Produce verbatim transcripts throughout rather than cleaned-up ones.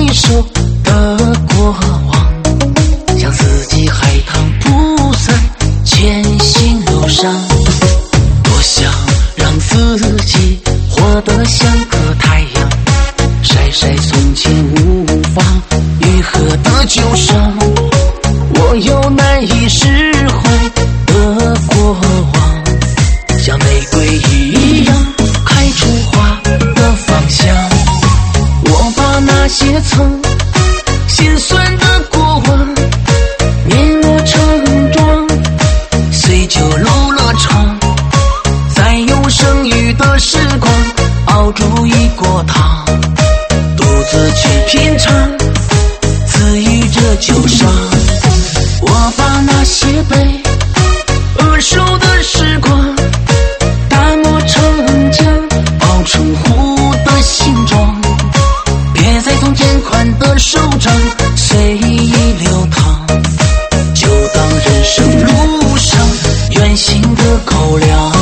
回首的过往，像四季海棠铺散前行路上。多想让自己活得像个太阳，晒晒从前无法愈合的旧伤。我有难以释怀的过往，像玫瑰一样开出花的芳香。我把那些曾心酸的过往碾磨成妆，随酒入了肠，再用剩余的时光熬煮一锅汤，独自去品尝，自愈这旧伤。我把那些被扼守的时光打磨成浆，熬成壶的形状，别再从肩宽的手掌随意流淌，就当人生路上远行的口粮。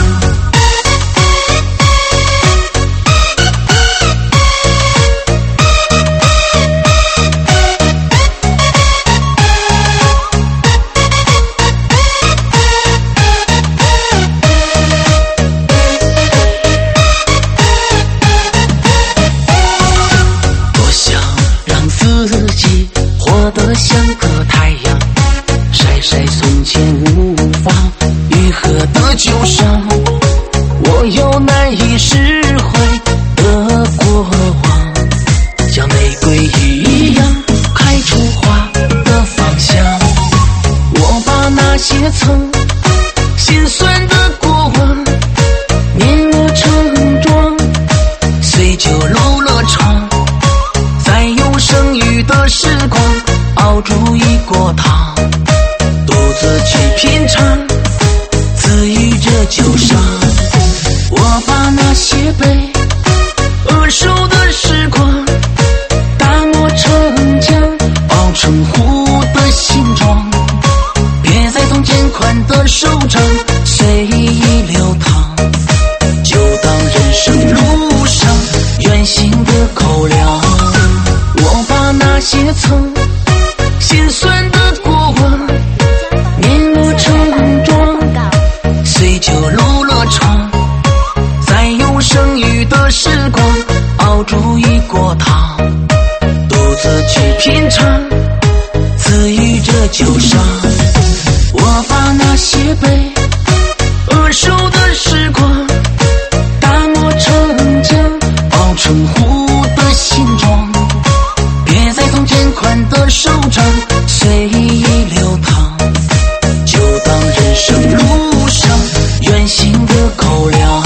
活得像个太阳，晒晒从前无法愈合的旧伤。我有难以释怀的过往，像玫瑰一样开出花的芳香。我把那些曾心酸的过往碾磨成妆，随酒入了肠，再用剩余的时光熬煮一锅汤，独自去品尝，自愈这旧伤。我把那些被扼守的时光打磨成浆，熬成壶的形状，别再从肩宽的手掌随意流淌，就当人生路上远行的口粮。我把那些曾心酸的过往碾磨成妆，随酒入了肠，再用剩余的时光熬煮一锅汤，独自去品尝，自愈这旧伤。我把那些被扼守的时光打磨成浆，熬成壶的形状，别再从肩宽的手掌随意流淌，就当人生路上远行的口粮。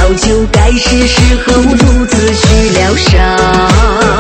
早就该是时候独自去疗伤。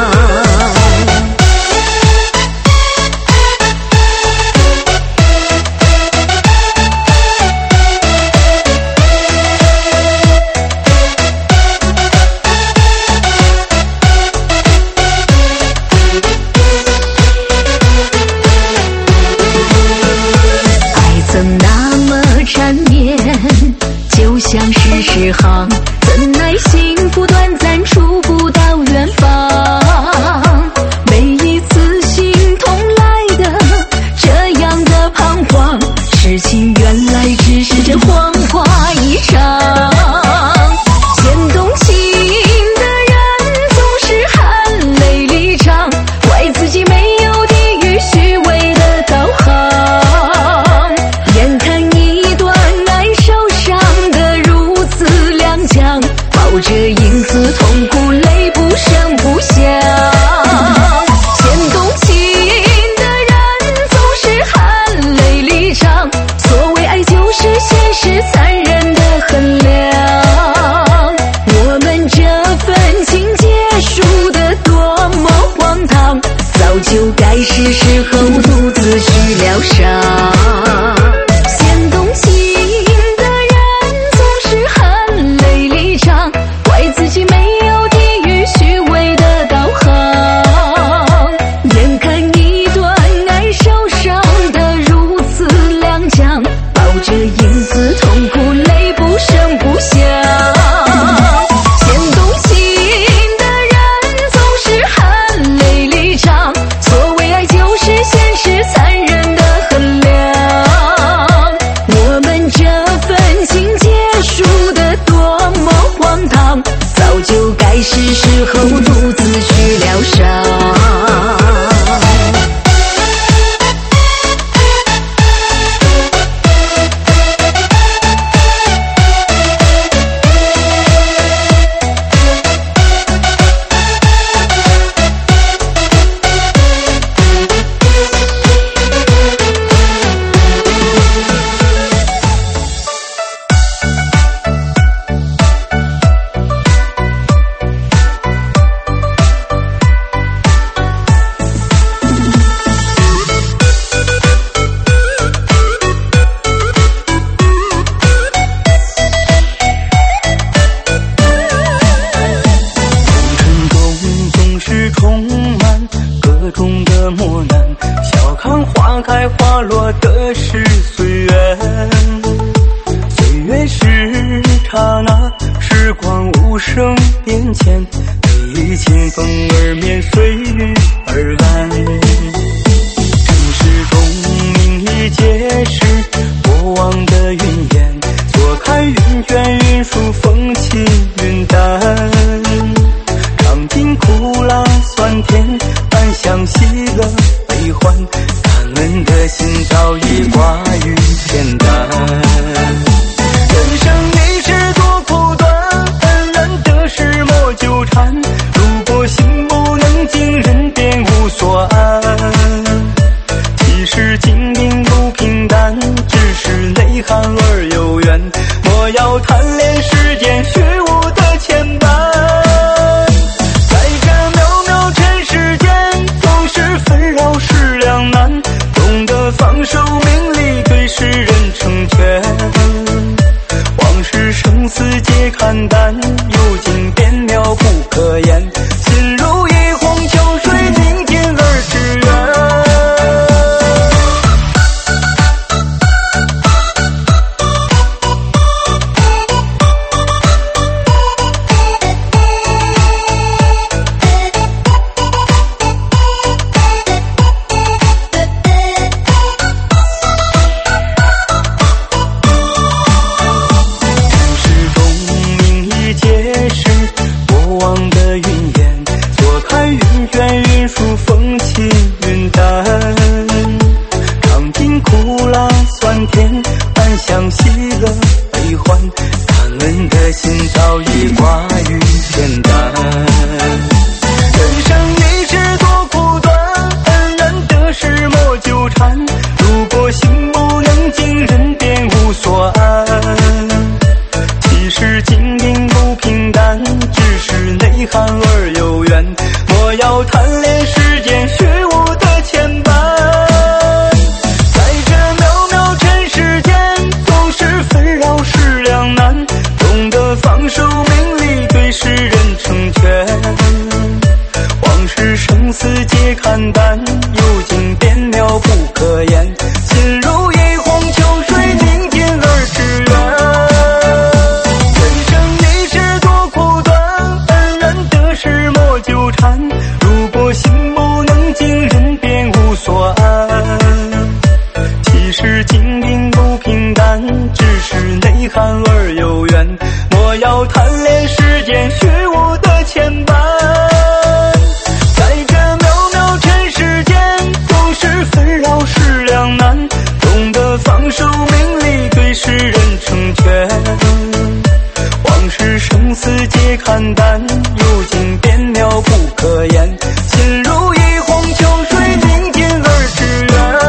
像是诗行，怎奈幸福短暂，触不到远方。每一次心痛来的这样的彷徨，痴情原来只是这谎话一场。先动情的人总是含泪离场，怪自己没有抵御虚伪的导航。眼看一段爱受伤的抱着影子痛苦，泪不声不响。先动情的人总是含泪离场，所谓爱就是现实残忍的衡量。我们这份情结束的多么荒唐，早就该是时候独自去疗伤。就该是时候独自去疗伤。开花落的是岁月，岁月是刹那，时光无声变迁，随意清风而眠，随遇而安。尘世中名已皆是过往的云烟，坐看云卷云舒，风轻云淡，尝尽苦辣酸甜，半相喜乐悲欢，感恩的心早已挂于天淡。人生一世多苦短，恩难得时莫纠缠，如果心不能静，人便无所安。其实经营不平淡，只是内涵而有缘，莫要贪恋世间虚无的牵绊。在这渺渺尘世间，总是纷扰是两难，懂得放手名利，对世人成全。往事生死皆看淡，有情变渺不可言，心如一泓秋水，宁静而致远。其实经营不是有缘，莫要贪恋世间虚无的牵绊。在这渺渺尘世间，总是纷扰是两难，懂得放手名利，对世人成全。往事生死皆看淡，如今变渺不可言，心如一泓秋水，宁静而致远。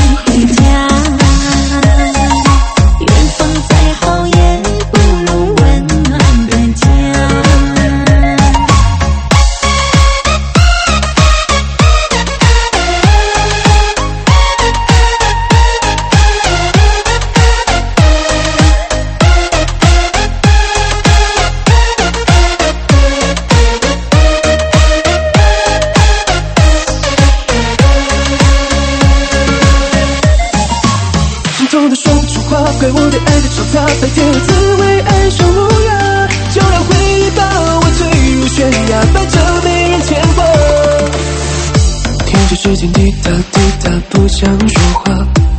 远方再好也不如问话，怪我对爱的嘈杂，白天的滋味，爱上无恙，就让回忆把我推入悬崖，反正没人牵挂。听着时间滴答滴答，不想说话，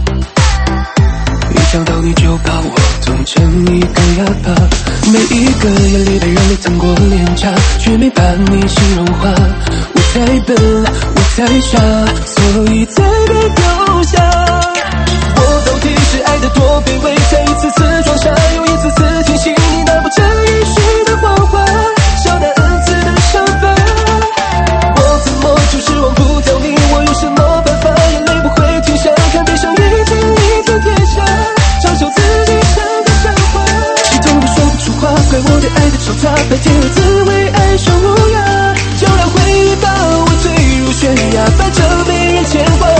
一想到你就把我冻成一个哑巴，每一个眼泪被让你淌过脸颊，却没把你心融化。我太笨，我太傻，所以才被丢下。我到底是爱得多卑微，才一次次装傻，又一次次听信你那不真一时的谎话，笑那 N 次的伤疤。我怎么就是忘不掉你？我有什么办法？眼泪不会停下，看悲伤一天一天跌下，嘲笑自己像个笑话，激动得说不出话，怪我对爱的嘈杂，白天的滋味，爱上无恙，就让回忆把我推入悬崖，反正没人牵挂。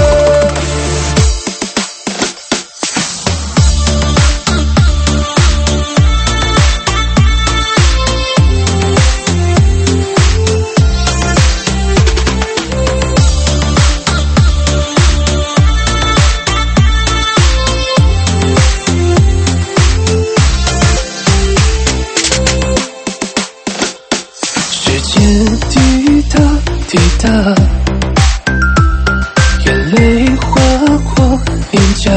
滴答滴答，眼泪划过脸颊，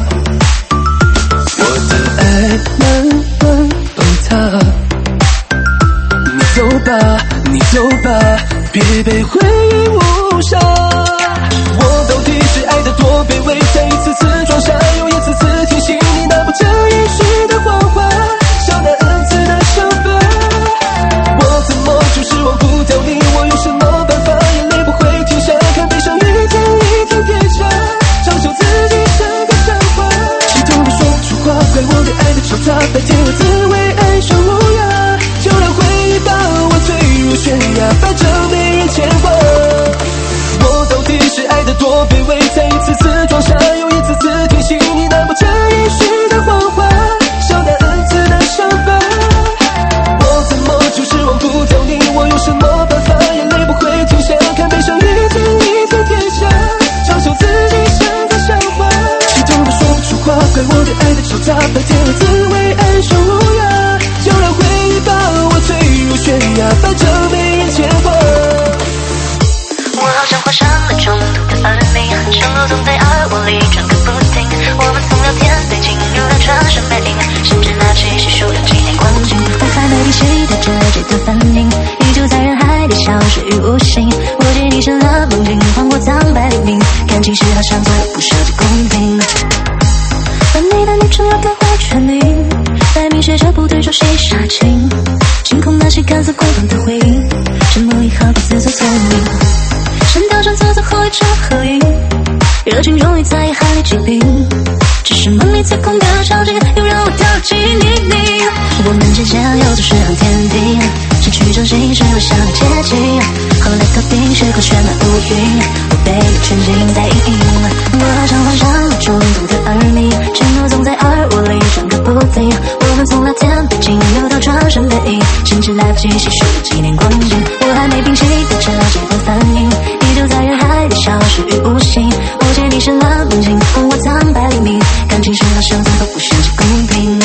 我的爱慢慢崩塌。你走吧，你走吧，别被回忆误杀。我到底是爱得多卑微，才一次次装傻，又一次次听信你那不真一时的谎话，笑那 N 次的伤疤。我怎么就是忘不掉你？我有什么办法？眼泪不会停下，看悲伤一天一天跌下，嘲笑自己像个笑话，激动得说不出话，怪我对爱的嘈杂，白天的滋味，爱上无恙，就让回忆把我推入悬崖，反正没人牵挂。我到底是爱得多卑微，才一次次装傻，又一次次听信你那不真一时的谎话，笑那 N 次的伤疤。我怎么就是忘不掉你？我有什么办法？眼泪不会停下，看悲伤一天一天跌下，嘲笑自己像个笑话，激动得说不出话，怪我对爱的嘈杂，白天的滋味，爱上无恙，就让回忆把我推入悬崖，反正没人牵挂。 我好像患上了中毒的耳鸣，生活总在耳窝里转个不停，我们从聊天被进入到转身背影，甚至拿起细数了几年光景，我还没平息的这这的反应，依旧在人海里消失于无形。我借你成了梦境，换我苍白黎明，感情是好像最不设置公平。把你的昵称要改回全名，代名写着不对，熟悉杀青，清空那些看似过往的回忆，沉默以后的自作聪明。神雕上走最后一场合影，热情终于在海里结冰，只是梦里最空的场景又让我跳进泥泞。我们之间有着诗和天地，失去中心是我想的接近，后来头顶时刻绚烂乌云，我被你沉浸在阴影。我好像患上了中毒的耳鸣，承诺总在耳窝里转个不停，我们从聊天被进入到转身背影，甚至来不及细数几年光景，我还没平息的这几分反应，依旧在人海里消失于无形。我借你生了梦境，换我苍白黎明，感情是好像最后不设置公平。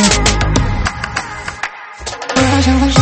我好像患上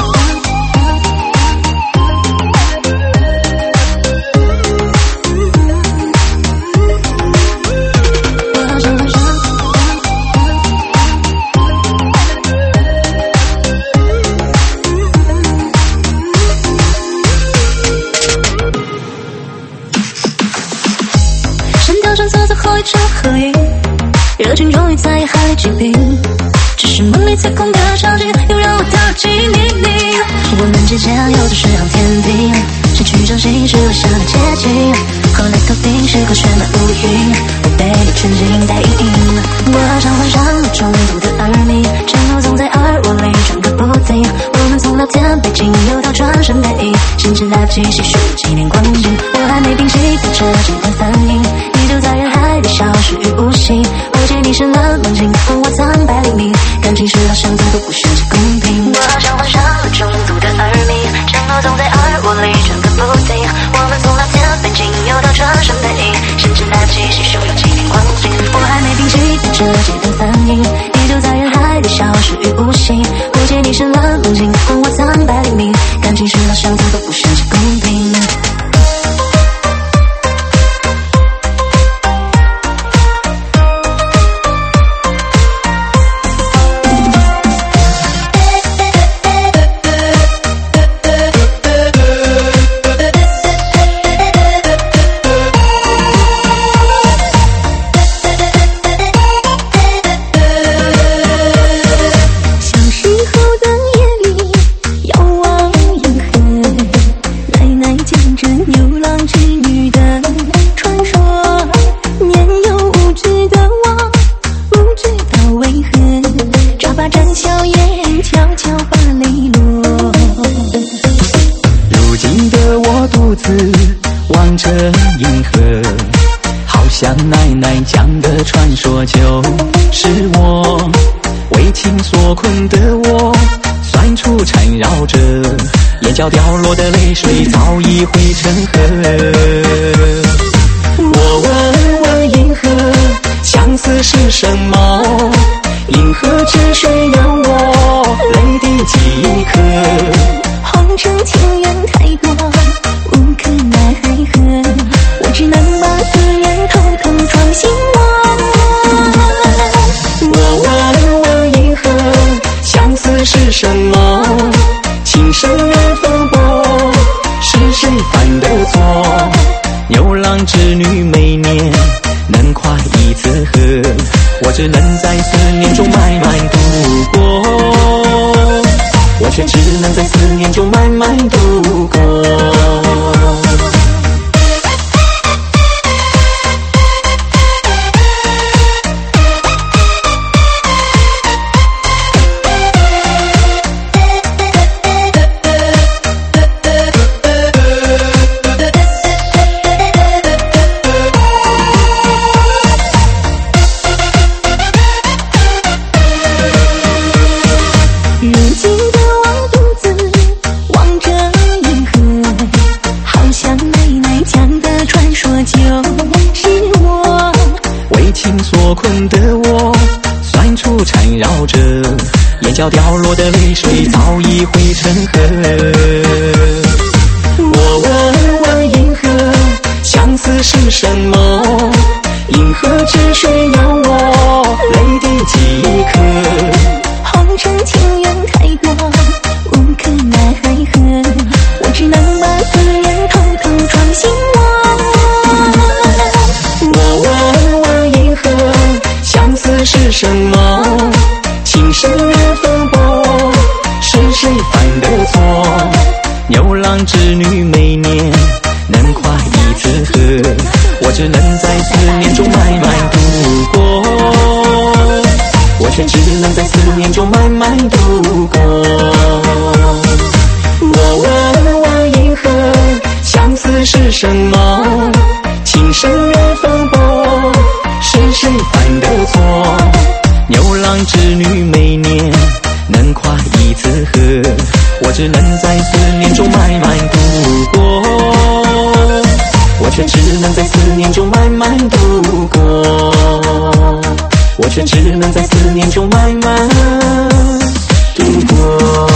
一场合影，热情终于在海里结冰，只是梦里最空的场景又让我跳进泥泞。我们之间有着诗和天地，失去中心是我想的接近，后来头顶时刻绚烂乌云，我被你沉浸在阴影。我好像患上了中毒的耳鸣，承诺总在耳窝里转个不停，我们从聊天被进入到转身背影，甚至来不及细数几年光景，我还没平息的这几段反应，依旧在人海里消失于无形。我借你生了梦境，换我苍白黎明，感情是好像最后不设置公平。我好像患上了中毒的耳鸣，承诺总在耳窝里转个不停，我们从聊天被进入到转身背影，甚至来不及细数有几年光景，我还没平息的这几段反应， 像奶奶讲的传说，就是我为情所困的我，酸楚缠绕着眼角掉落的泪水，早已汇成河。我问问银河，相思是什么？银河之水有我泪滴几颗。 红尘情缘太多，无可奈何，我只能把思念偷偷装心窝。 我问问银河，相思是什么？情深缘风波，是谁犯的错？牛郎织女每年能跨一次河，我只能在思念中慢慢度过，我却只能在思念中慢慢度过。眼角掉落的泪水早已汇成河。我问问银河，相思是什么？银河之水有我泪滴几颗。 红尘情缘太多，无可奈何，我只能把思念偷偷装心窝。 我问问银河，相思是什么？情深缘风波，是谁犯的错？牛郎织女每年能跨一次河，我只能在思念中慢慢度过，我却只能在思念中慢慢度过。我问问银河，相思是什么？情深缘风波，是谁犯的错？牛郎织女每年能跨一次河，我只能在思念中慢慢度过，我却只能在思念中慢慢度过，我却只能在思念中慢慢度过。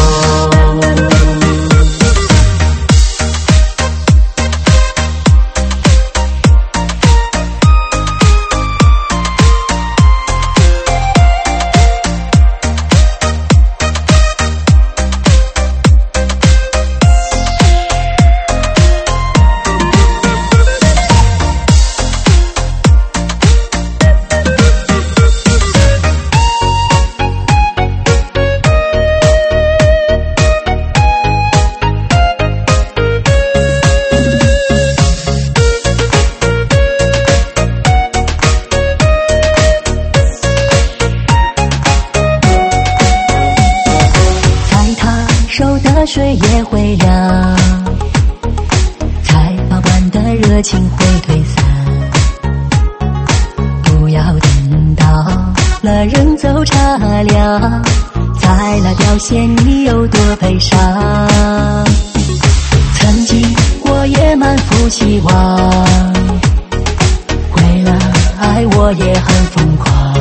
水也会凉，才把完的热情会退散。不要等到了人走茶凉，才来表现你有多悲伤。曾经我也满腹期望，为了爱我也很疯狂，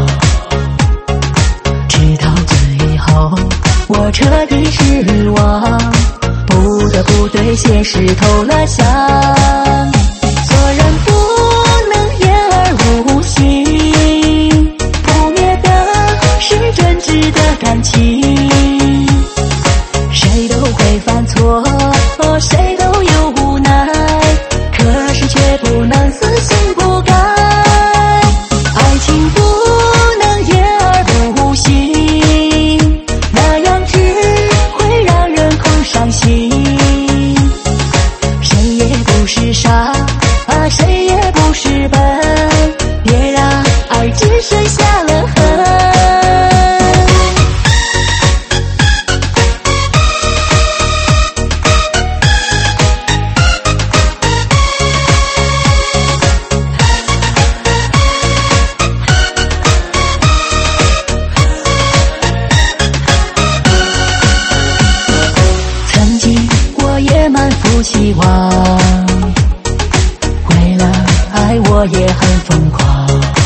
直到最后我彻底失望，不得不对现实投了降。做人不能言而无信，扑灭的是真挚的感情。谁都会犯错，谁都有无奈，可是却不能死心不改。爱情不能言而无信，那样只会让人空伤心。谁也不是无希望。为了爱我也很疯狂，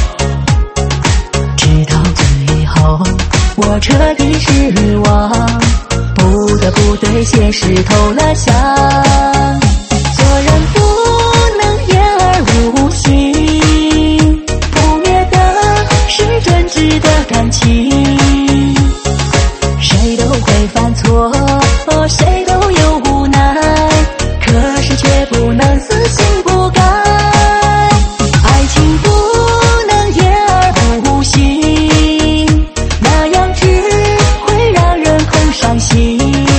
直到最后我彻底失望，不得不对现实投了降。做人不能言而无信，不灭的是真挚的感情。谁都会犯错，谁都有无奈，可是却不能死心不改。爱情不能言而无信，那样只会让人空伤心。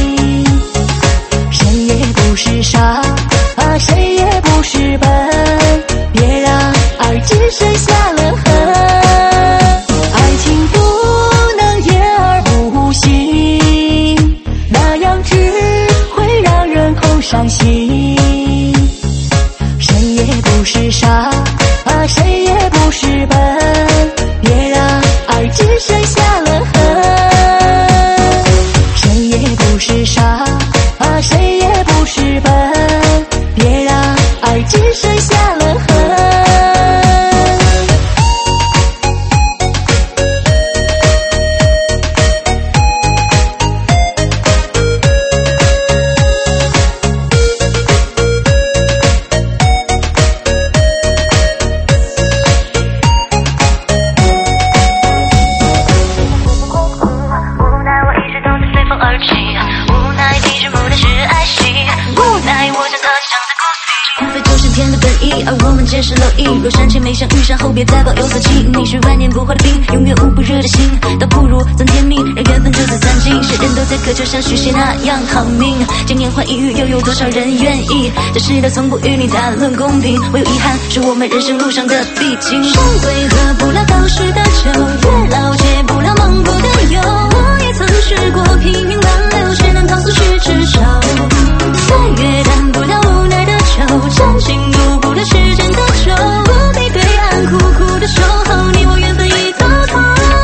谁也不是傻啊，谁也不是笨，别让爱只剩下了恨。爱情不能言而无信，那样只会让人空伤心。谁也不是傻啊，谁也不是笨，别让爱只剩下了恨。谁也不是傻啊，谁也不是笨，别让爱只剩下了恨。 若山前没相遇上，后别再抱有色情。你是万年不化的冰，永远捂不热的心，倒不如增添蜜，让缘分就此散尽。谁人都在渴求像许仙那样好命，经年换一遇，又有多少人愿意？这世道从不与你谈论公平，唯有遗憾是我们人生路上的必经。山归喝不了当时的酒，月老解不了梦过的忧。我也曾试过拼命挽留，谁能逃出去执手？岁月淡不了无奈的愁，真情渡不了时间的愁。不必对岸苦苦的守候，你我缘分已走透。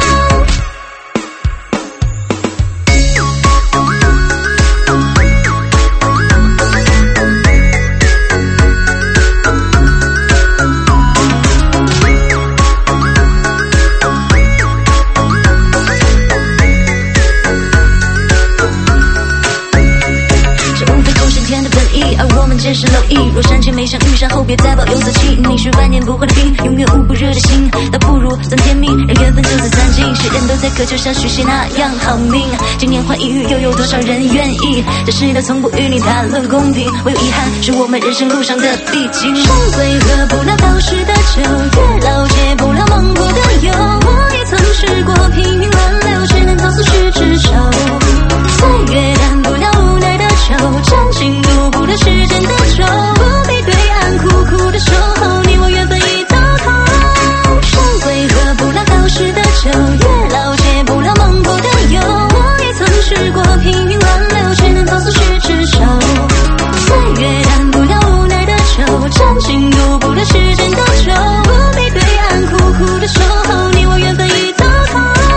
皆是蝼蚁，若山前没相遇上，后别再抱有色气。你是万年不化的冰，永远捂不热的心，倒不如增添蜜，让缘分就此散尽。谁人都在渴求像许仙那样好命，经年换一遇，又有多少人愿意？这世道从不与你谈论公平，唯有遗憾是我们人生路上的必经。山归喝不了当时的酒，月老解不了梦过的忧。我也曾试过拼命挽留，谁能逃出去执手？岁月淡不了无奈的愁，真情渡不了时间的愁。不必对岸苦苦的守候，你我缘分已走透。山归喝不了当时的酒，月老解不了梦过的忧。我也曾试过拼命挽留，谁能逃出去执手？岁月淡不了无奈的愁，真情渡不了时间的愁。不必对岸苦苦的守候，你我缘分已走透。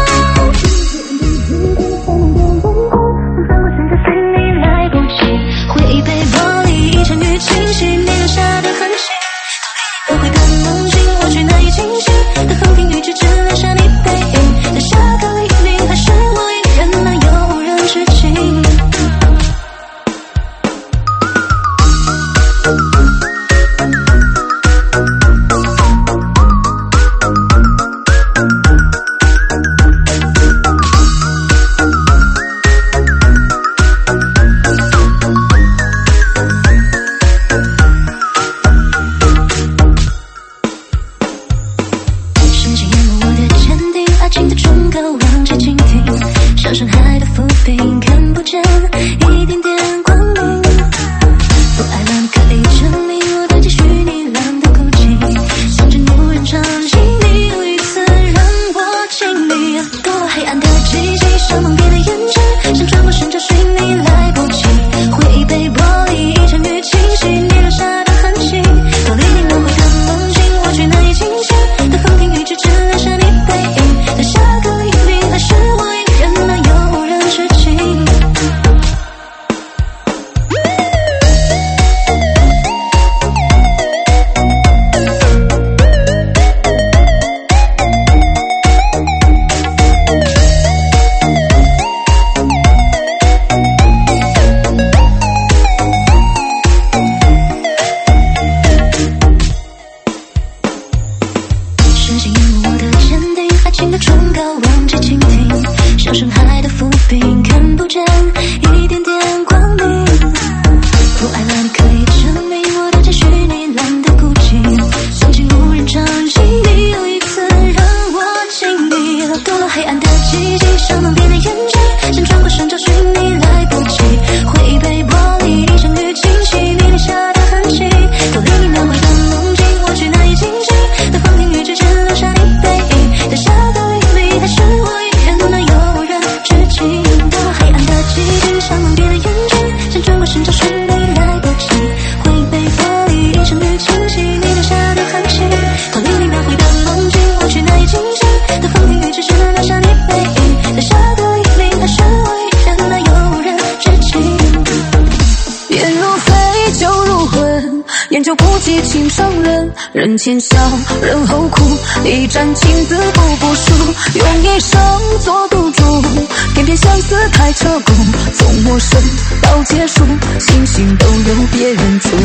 上梦边的眼睛，想转过身找寻你来不及，会被玻璃一场雨惊起你留下的痕迹，多令你描绘的梦境，我却难以惊醒，在风停雨之间留下你背影，在下个黎明，还是我一人能有人知情，多么黑暗的寂静，上梦边的眼睛，想转过身找寻你来不及，会被玻璃一场雨惊起你留下的痕迹，多令你描绘的梦境，我却难以惊醒，在风停雨之间留下你背影，在下个黎明，还是我一人能有人知情。 眼如飞，酒如魂，研究不及情伤人，人前笑，人后哭，一盏情字步步书，用一生做赌注，偏偏相思太彻骨，从陌生到结束，星星都有别人住。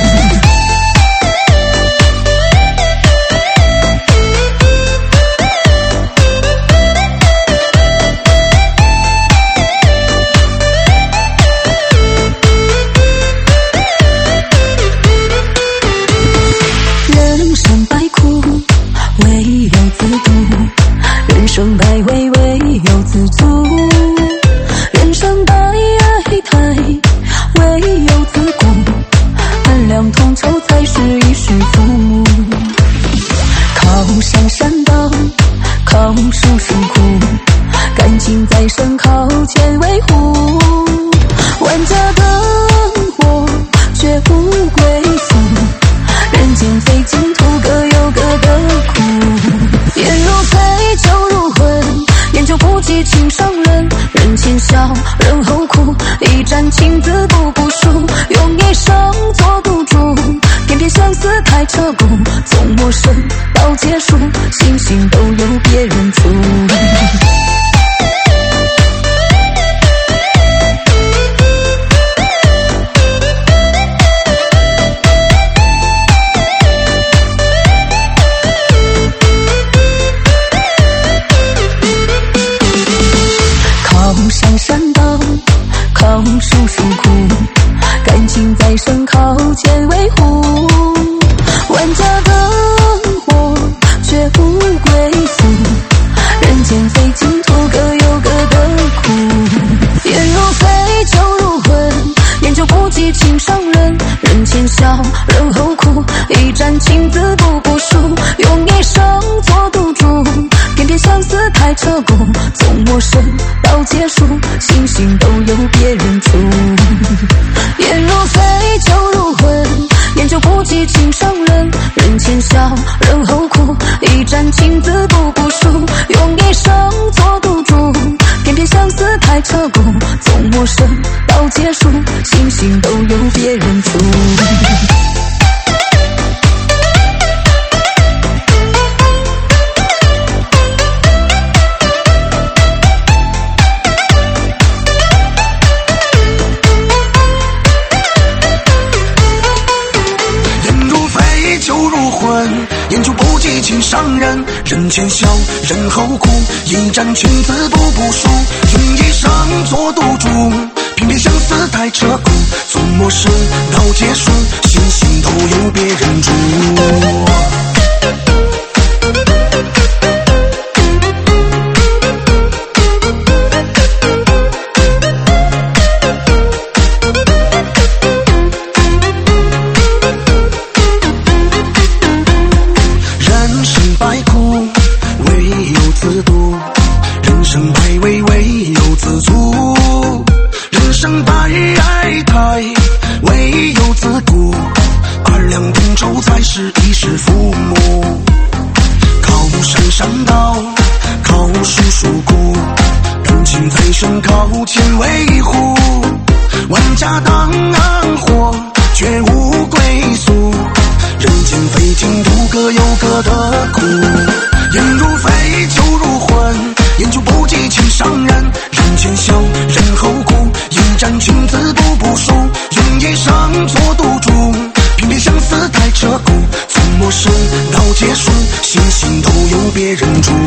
人生百味，唯有自足；人生百态，唯有自顾。安两同酬，才是一世父母。靠山山倒，靠树树苦，感情在身，靠钱维护。万家灯火，却无归宿。人间非净土，各有各的苦。眼如飞，酒如魂，研究不及情伤人，人前笑，人后哭，一盏情字步步书，用一生做赌注，偏偏相思太彻骨，从陌生到结束，星星都有别人住。山山倒，靠树树苦，感情在身，靠钱维护。万家灯火，却无归宿。人间非净土，各有各的苦。眼如飞，酒如魂，研究不及情伤人，人前笑，人后哭，一盏情字步步书，用一生做赌注，偏偏相思太彻骨，从陌生到结束，星星都有别人住。眼如飞，酒如魂，研究不及情伤人，人前笑，人后哭，一盏情字步步书，用一生做赌注，偏偏相思太彻骨，从陌生到结束，星星都有别人住。 研究不及情伤人，人前笑，人后哭，一盏情字步步书，用一生做赌注，偏偏相思太彻骨，从陌生到结束，星星都有别人住。靠钱维护，万家当火，绝无归宿。人间非净土，各有各的苦。眼如飞，酒如魂，研究不及情伤人，人前笑，人后哭，一盏情字步步书，用一生做赌注，偏偏相思太彻骨，从陌生到结束，星星都有别人住。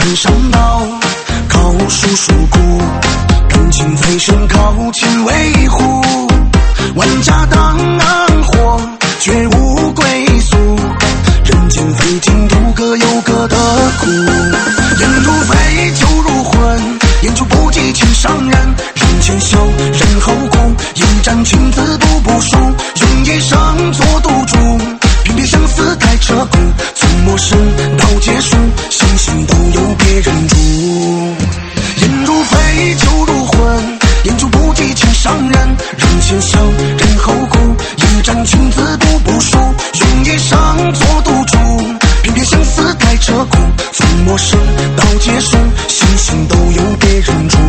山上道，高树树枯，感情最深，靠近维护。万家当火，绝无归宿。人间飞尽，独各有各的苦。人如飞，酒如魂，烟酒不及情伤人。人前笑，人后哭，一盏情字不部署，用一生做赌注。偏偏相思太彻骨，从陌生到结束，心心都有别人住。烟如飞，酒如魂，烟酒不及情伤人。人前笑，人后哭，一盏情字不部署，用一生做赌注。偏偏相思太彻骨，从陌生到结束，心心都有别人住。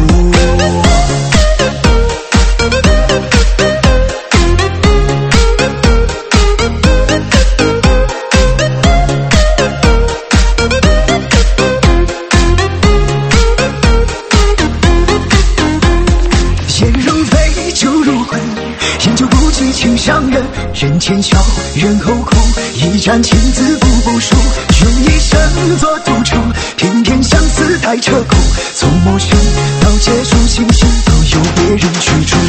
人前笑，人后哭，一盏情字不部署，用一生做赌注。偏偏相思太彻骨，从陌生到结束，心心都有别人居住。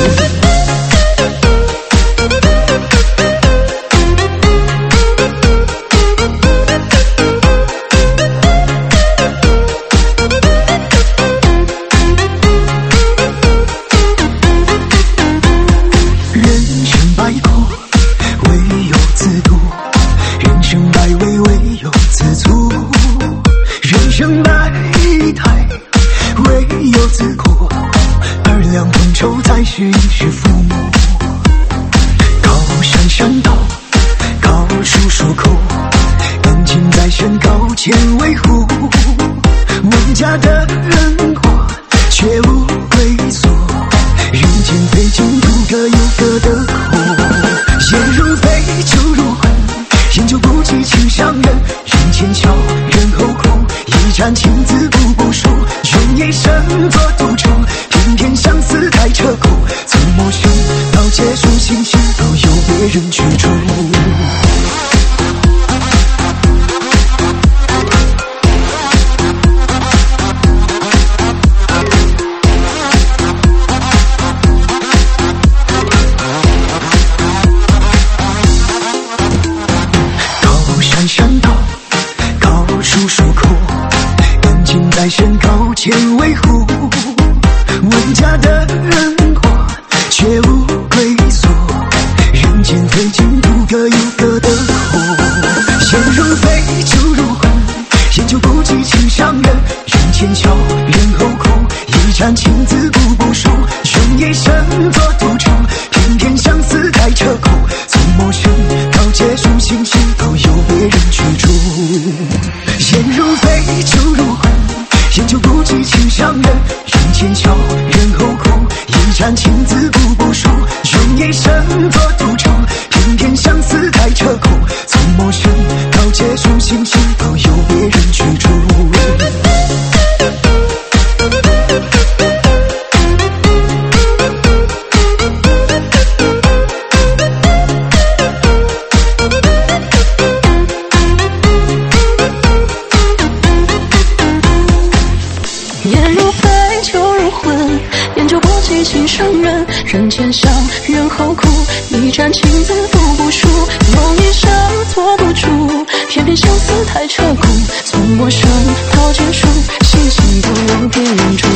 是一世父母，高山山道，高树树枯，感情在身，高前维护。万家的人火，却无归宿。人间飞尽，独各有各的苦。烟如飞，酒如魂，烟酒不及情伤人。人前笑，人后哭，一盏情字不部署，用一生做赌注。偏偏相思太彻骨，从陌生到结束，心心都有别人居住。高山山道，高树树枯，感情在身，高前维护。万家的人火，却无归宿。人间飞尽，独各有各的苦。烟如飞，酒如魂，烟酒不及情伤人。人前笑，人后哭，一盏情字不部署，用一生做赌注。偏偏相思太彻骨，从陌生到结束，心心都有别人居住。烟如飞，酒如魂，烟酒不及情伤人。人前笑，人后哭，一盏情字不部署，用一生做赌注。偏偏相思太彻骨，从陌生到结束，心心都有别人居住。情伤人，人前笑，人后哭，一盏情字不部署，用一生做赌注。偏偏相思太彻骨，从陌生到结束，心心都有别人住。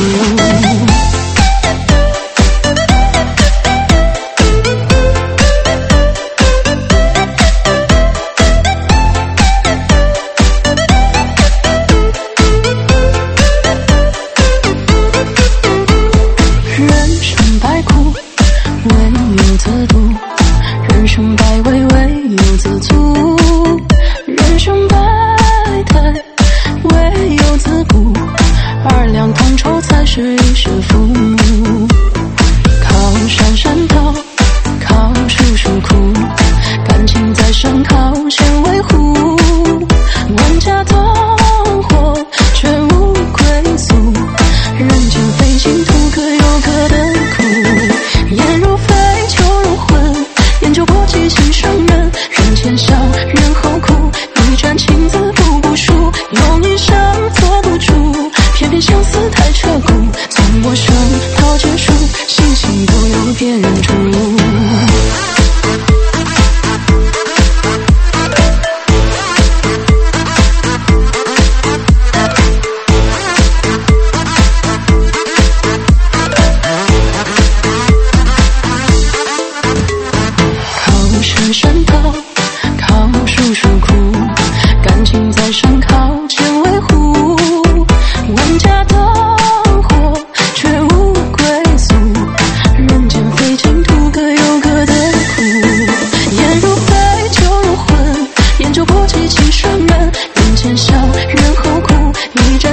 情字不部署，用一生做赌注。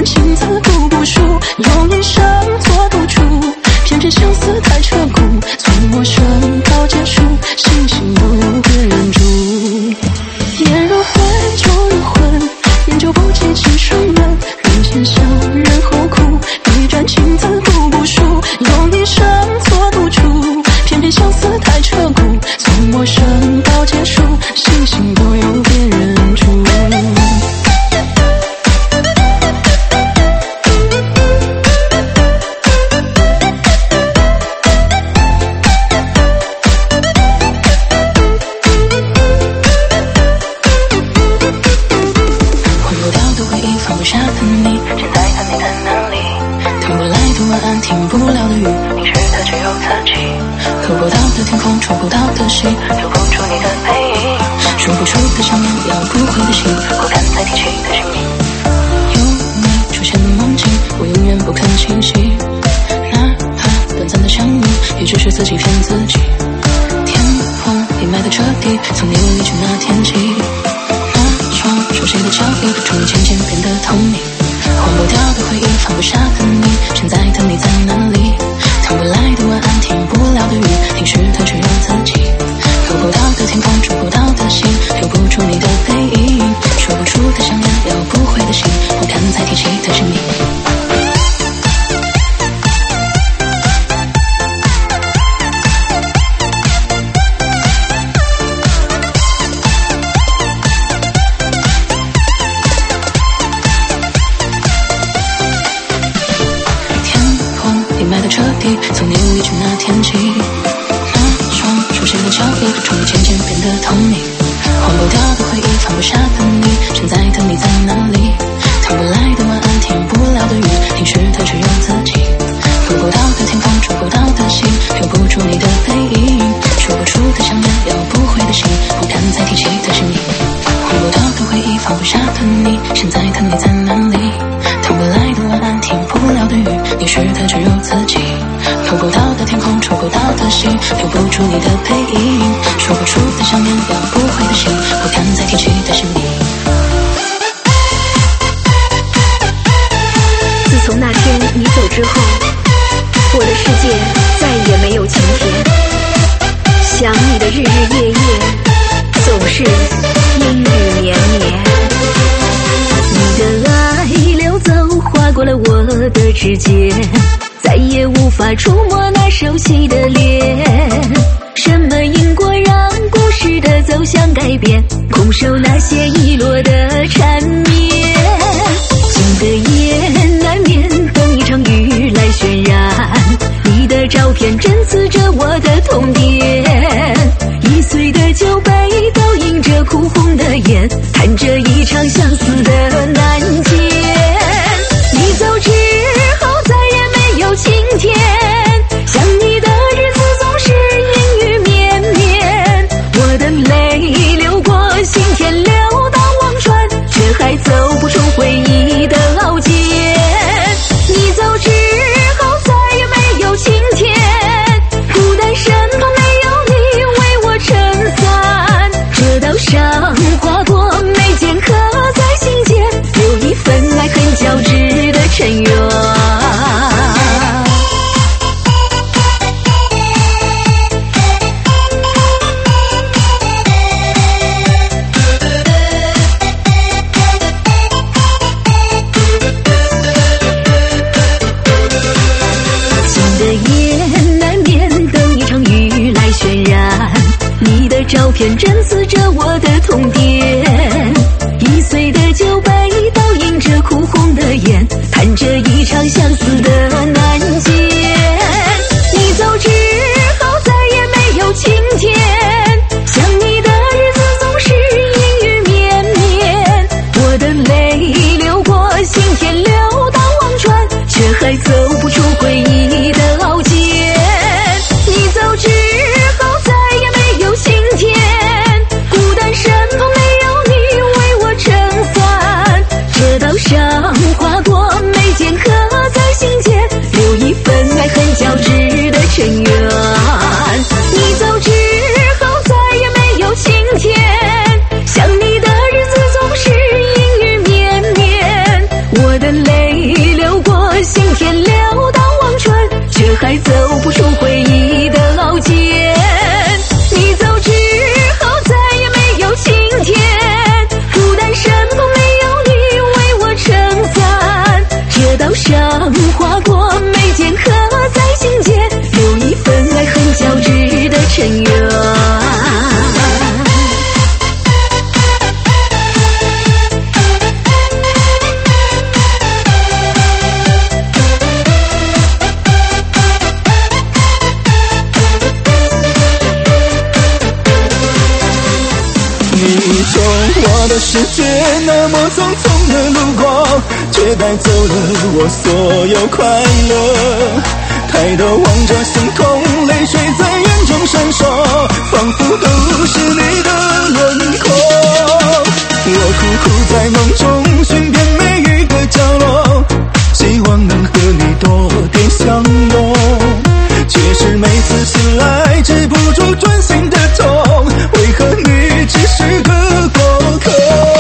情自顾不输，用一生做赌注，偏偏相思太彻骨，从陌生到结束，心情不由别人主。烟如灰，酒如魂，烟酒不及青春润，人前笑，人后哭，一段情自顾不输，用一生做赌注，偏偏相思太彻骨，从陌生到结束，心情不由别人主。听不了的雨，淋湿的只有自己。触不到的天空，触不到的心，留不住你的背影。说不出的想念，要不回的心，不敢再提起的姓名。有你出现的梦境，我永远不肯清晰。哪怕短暂的相遇，也只是自己骗自己。天空阴霾的彻底，从你离去那天起。那双熟悉的脚印，终于渐渐变得透明。忘不掉的回忆，放不下的你，现在的你在哪里？听不来的晚安，听不了的雨，淋湿的只有自己。触不到的天空，触不到的心，留不住你的背影。说不出的想念，要不回的心，不敢再提起的姓名。从你离去那天起，那双熟悉的脚印，终于渐渐变得透明。忘不掉的回忆，放不下的你，现在的你在哪里？听不来的晚安，听不了的雨，淋湿的只有自己。触不到的天空，触不到的心，留不住你的背影。说不出的想念，要不回的心，不敢再提起的姓名。忘不掉的回忆，放不下的你，现在的你在哪里？听不来的晚安，听不了的雨，淋湿的只有自己。触不到的天空，触不到的心，留不住你的背影。说不出的想念，要不回的心，不敢再提起的姓名。 自从那天你走之后，我的世界再也没有晴天。想你的日日夜夜，总是阴雨绵绵。你的爱流走，划过了我的指尖，再也无法触摸那熟悉的脸。什么因果让故事的走向改变？空守那些遗落的缠绵。静的夜难免等一场雨来渲染，你的照片珍刺着我的痛点。易碎的酒杯倒映着哭红的眼，谈着一场相思的难解。你走之后再也没有晴天，想你的日子总是阴雨绵绵。我的泪流过心田，流到忘川，却还走不出回忆的傲尖。你走之后再也没有晴天，孤单身旁没有你为我撑伞。这道伤划过眉间，刻在心间，有一份爱恨交织的尘缘。照片珍刺着我的痛点，易碎的酒杯倒映着哭红的眼，谈着一场相思的难解。你走之后再也没有晴天，想你的日子总是阴雨绵绵。我的泪流过心田，流到忘川，却还走不出回忆的傲尖。你走之后再也没有晴天， 泪流过，心田流到忘川，却还走不出回忆的老茧。你走之后再也没有晴天，孤单身旁没有你为我撑伞，这道伤划过眉间刻在心间，有一份爱恨交织的尘缘。 你从我的世界那么匆匆的路过，却带走了我所有快乐。抬头望着星空，泪水在眼中闪烁，仿佛都是你的轮廓。我苦苦在梦中寻遍每一个角落，希望能和你多点相拥，却是每次醒来止不住钻心的痛，为何你只是个过客？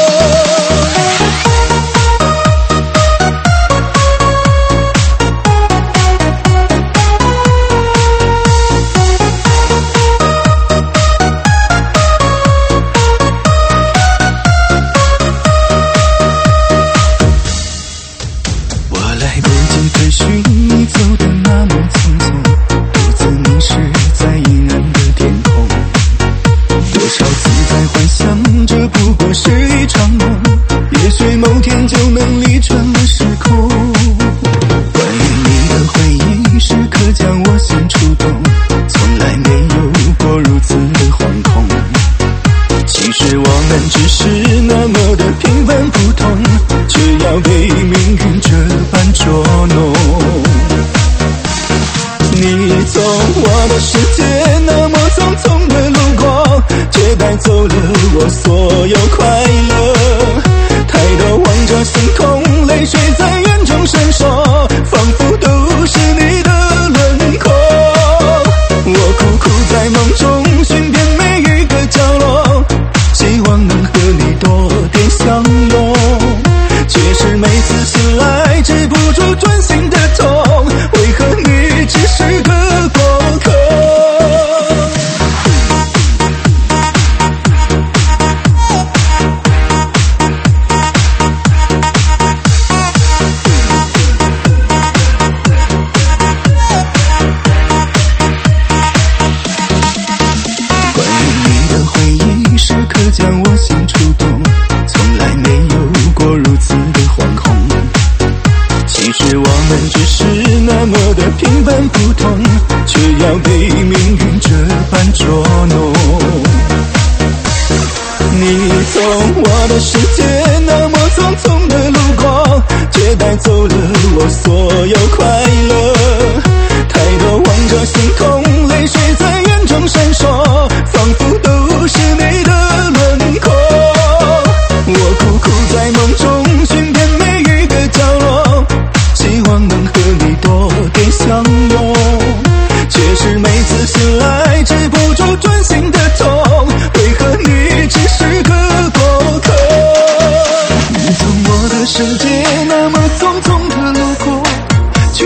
我来不及追寻你走的那么匆匆，独自迷失在阴暗的天空。多少次在幻想，这不过是一场梦，也许某天就能逆转了时空。关于你的回忆，时刻将我心触动，从来没有过如此的惶恐。其实我们只是那么的平凡普通，却要被命运这般捉弄。你从我的世界那么匆匆的路过，却带走了我所有快乐。抬头望着星空，泪水在眼中闪烁，仿佛都是你的轮廓。我苦苦在梦中寻遍每一个角落，希望能和你多点相拥，却是每次醒来止不住钻心的痛，为何你只是个过客？关于你的回忆，时刻将我心触动，从来没有过如此的惶恐。其实我们只是那么的平凡普通，却要被命运这般捉弄。你从我的世界那么匆匆的路过，却带走了我所有快乐。抬头望着星空，泪水在眼中闪烁，仿佛都是你的轮廓。我苦苦在梦中寻遍每一个角落，希望能和你多点相拥，却是每次醒来止不住钻心的痛，为何你只是个过客？你从我的世界那么匆匆的路过，却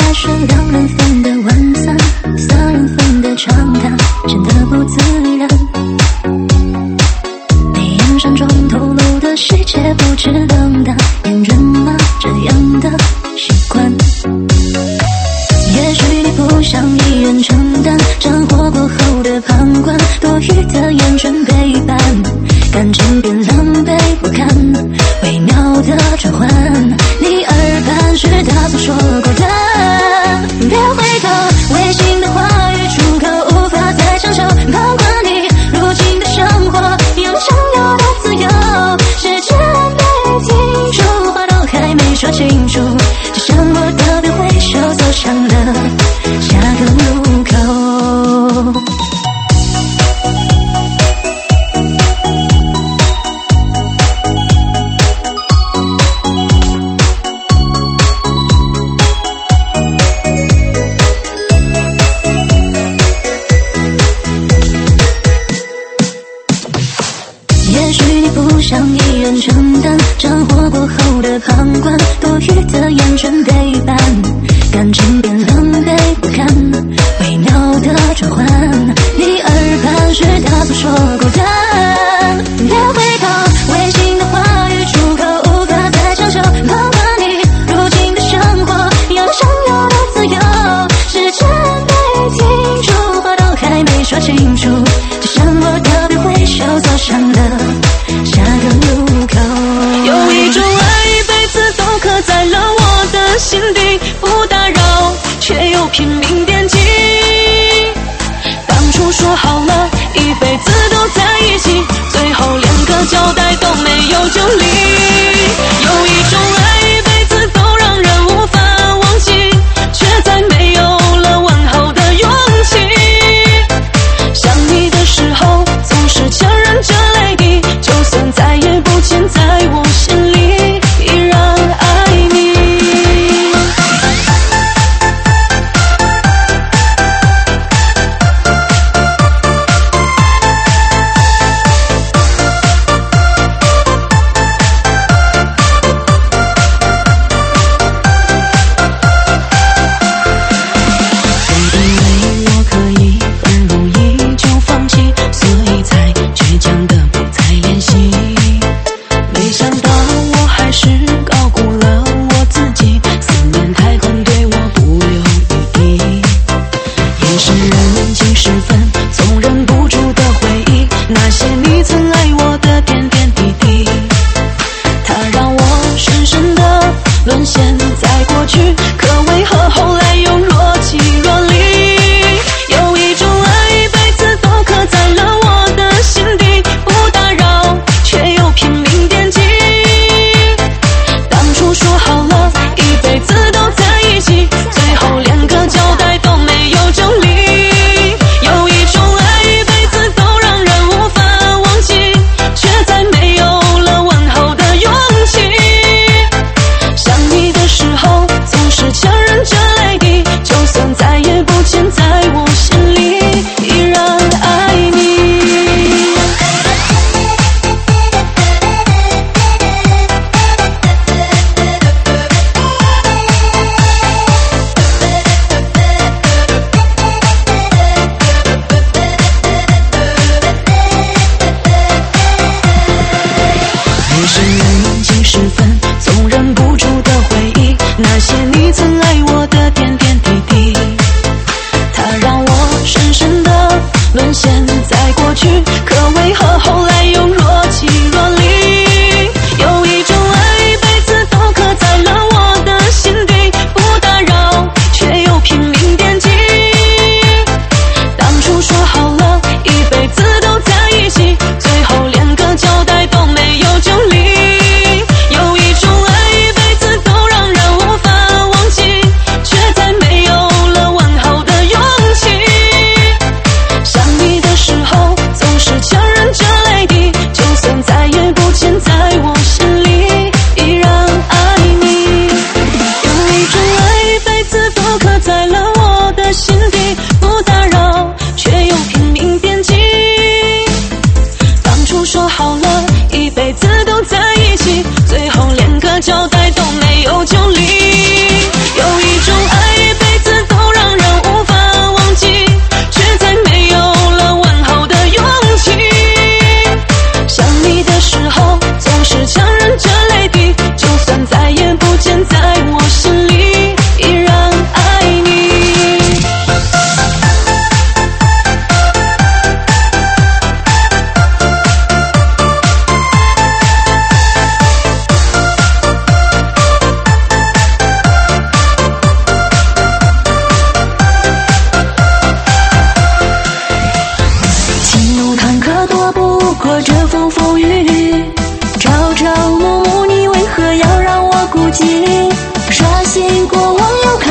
爱是两人份的晚餐，三人份的长谈，显得不自然。你眼神中透露的细节不知冷淡，厌倦吗这样的习惯？也许你不想一人承担战火过后的旁观，多余的厌倦陪伴，感情变狼狈不堪，微妙的转换，你耳畔是他所说过的别回头，违心的话语出口无法再强求，包括你如今的生活有想要的自由，时间没停住，话都还没说清楚，只剩我特别挥手走向了下个路口。也许你不想一人承担战火过后的旁观，多余的厌倦陪伴，感情变狼狈不堪，微妙的转换，你耳畔是他所说过的别回头，违心的话语出口无法再强求，包括你如今的生活有想要的自由，时间没停住，话都还没说清楚，只剩我特别挥手走向了下个路口。 有一种爱一辈子都刻在了我的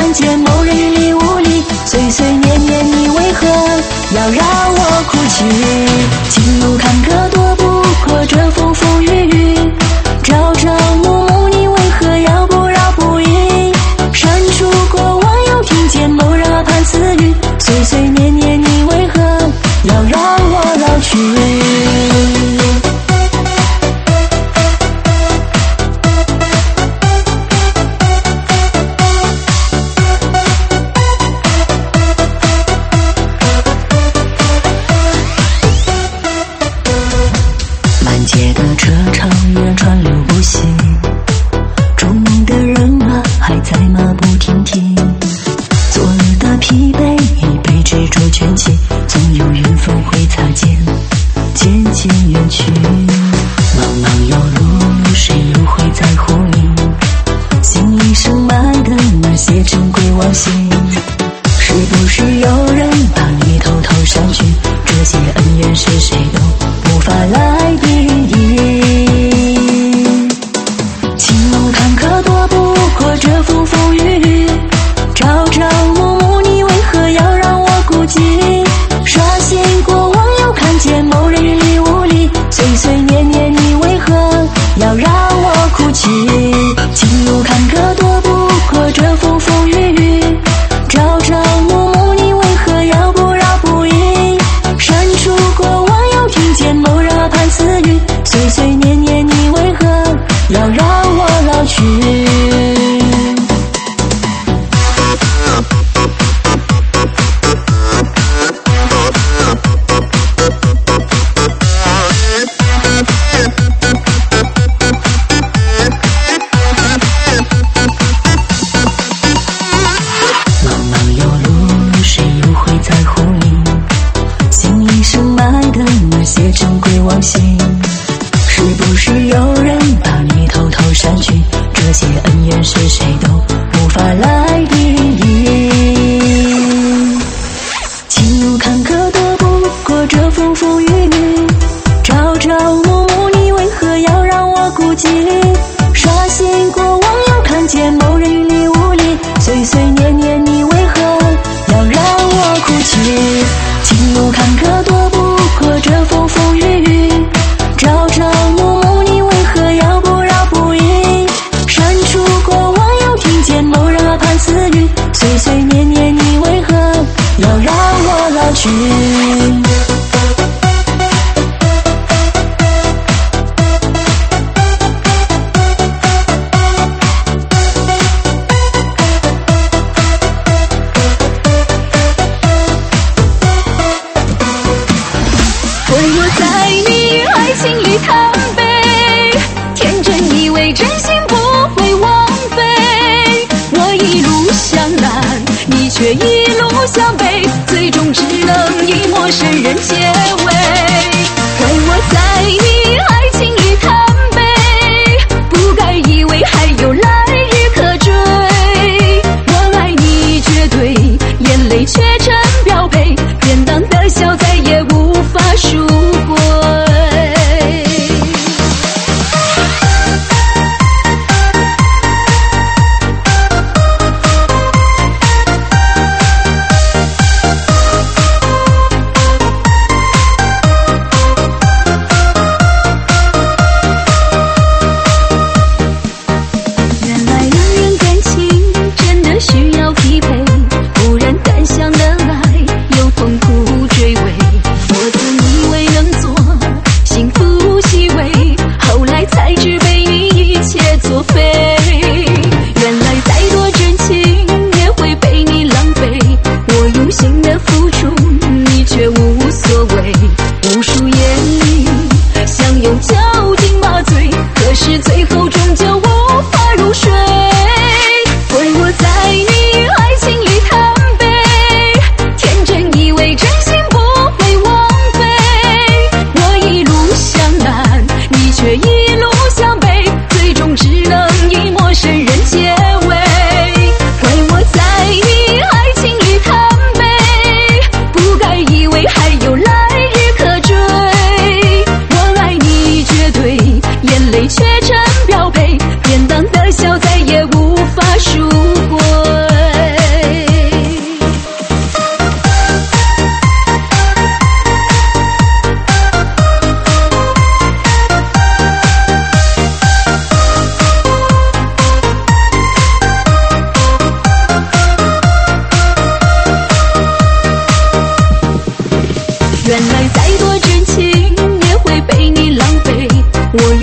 看见某人云里雾里，岁岁年年你为何要让我哭泣？情路坎坷躲不过这风风雨雨，朝朝暮暮你为何要不饶不依？删除过往又听见某人耳畔私语，岁岁年年你为何要让我老去？满街的车长依然川流不息，著名的人啊还在马不停蹄，昨日的疲惫已被执着卷起，总有缘分会擦肩，渐渐远去。茫茫有路，谁又会在乎你？心里深埋的那些珍贵往昔，是不是有人把你偷偷删去？这些恩怨是谁都无法来定义。情路坎坷躲不过这风风雨雨，朝朝暮暮你为何要让我孤寂？刷新过往又看见某人云里雾里，岁岁年年你为何要让我哭泣？情路坎坷躲不过这风风雨雨，朝朝暮暮你为何要不饶不依？删除过往又听见某人耳畔私语，岁岁年年你为何要让我老去？茫茫有路，谁又会在乎你？心里深埋的那些珍贵往昔，是不是有人把你偷偷删去？这些恩怨是谁都无法来定义。情路坎坷躲不过这风风雨雨，朝朝暮暮你为何要让我孤寂？刷新过往又看见某人云里雾里，岁岁年年你为何要让我哭泣？情路坎坷躲不过这风风雨雨，朝朝暮暮你为何要不饶不依？删除过往又听见某人耳畔私语，岁岁年年你为何要让我老去？ 为我在你爱情里贪杯，天真以为真心不会枉费。我一路向南，你却一路向北，最终只能以陌生人结尾。为我在你爱情里贪杯，不该以为还有来日可追。我爱你绝对，眼泪却成标配，典当的笑再也无法赎回。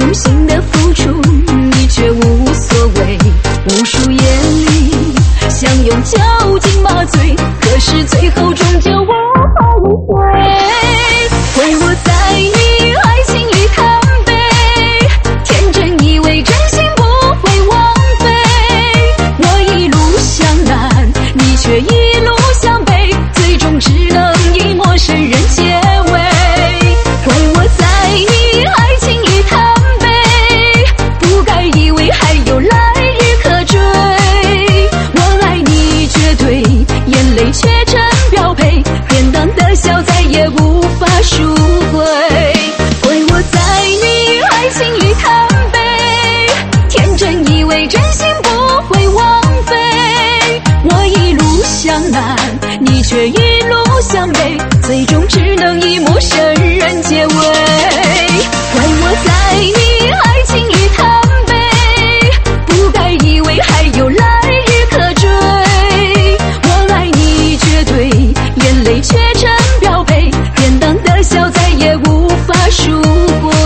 用心的付出，你却无所谓。无数夜里相拥酒精麻醉，可是最后终究无法入睡。为我在你爱情里贪杯，天真以为真心不会枉费。我一路向南，你却一路向北，最终只能以陌生人结尾。为我在你爱情里贪杯，不该以为还有来日可追。我爱你绝对，眼泪却成标配，典当的笑再也无法赎回。为我在你爱情里贪杯，天真以为真心不会枉费。我一路向南，你却一路向北，最终只能以陌生人结尾。怪我在你爱情里贪杯，不该以为还有来日可追。我爱你绝对，眼泪却成标配，典当的笑再也无法赎回。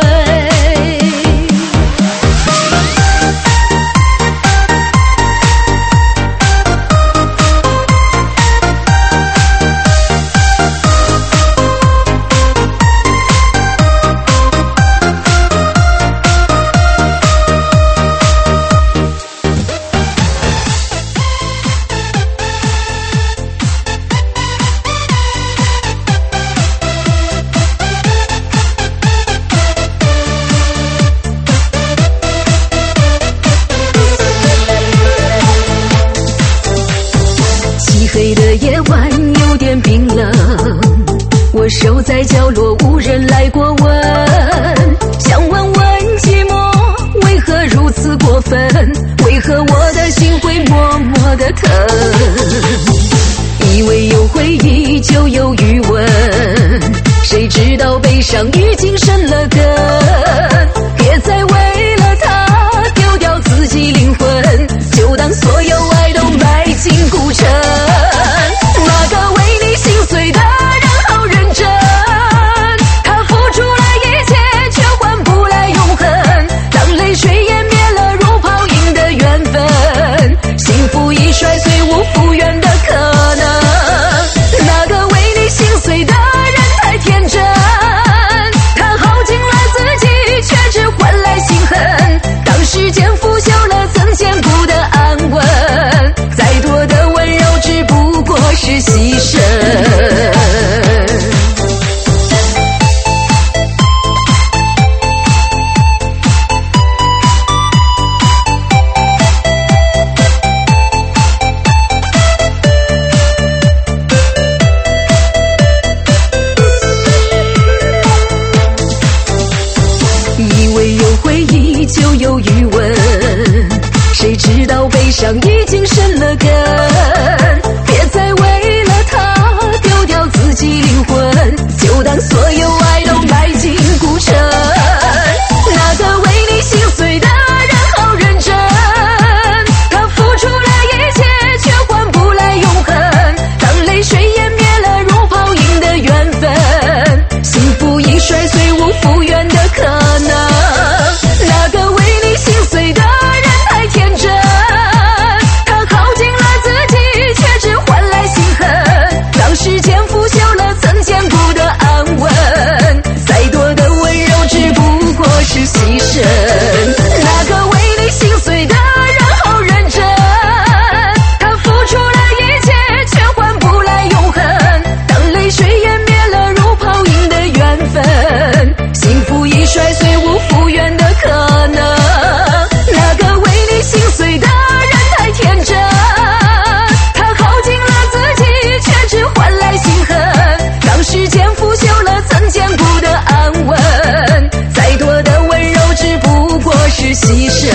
黑的夜晚有点冰冷，我守在角落，无人来过问，想问问寂寞为何如此过分，为何我的心会默默的疼。以为有回忆就有余温，谁知道悲伤已经生了根。别再为了他丢掉自己灵魂，就当所有爱都埋进古城。那个为你心碎的人好认真，他付出了一切却换不来永恒。当泪水湮灭了如泡影的缘分，幸福已衰碎无复原的可能。那个为你心碎的人太天真，他耗尽了自己却只换来心恨。当时间腐朽了曾坚固的安稳，再多的温柔只不过是牺牲。以为有回忆就有余温，谁知道悲伤已经生了根。别再为了他丢掉自己灵魂，就当所有爱都埋进古城。那个为你心碎的人好认真，他付出了一切却换不来永恒。当泪水湮灭了如泡影的缘分，幸福已衰碎无复原的可能。那个为你心碎的人太天真，他耗尽了自己却只换来心恨。当时间腐朽了曾坚固的安稳，再多的温柔只不过是牺牲。那个为你心碎的人好认真，他付出了一切却换不来永恒。当泪水湮灭了如泡影的缘分，幸福已衰碎无复原的可能。那个为你心碎的人太天真，他耗尽了自己却只换来心恨。当时间腐朽了曾坚固的安稳，再多的温柔只不过是牺牲。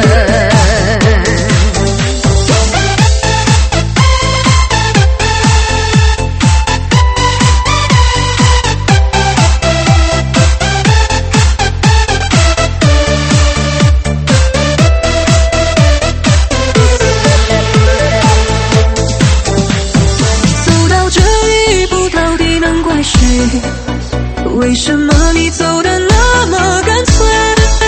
走到这一步到底能怪谁？为什么你走得那么干脆？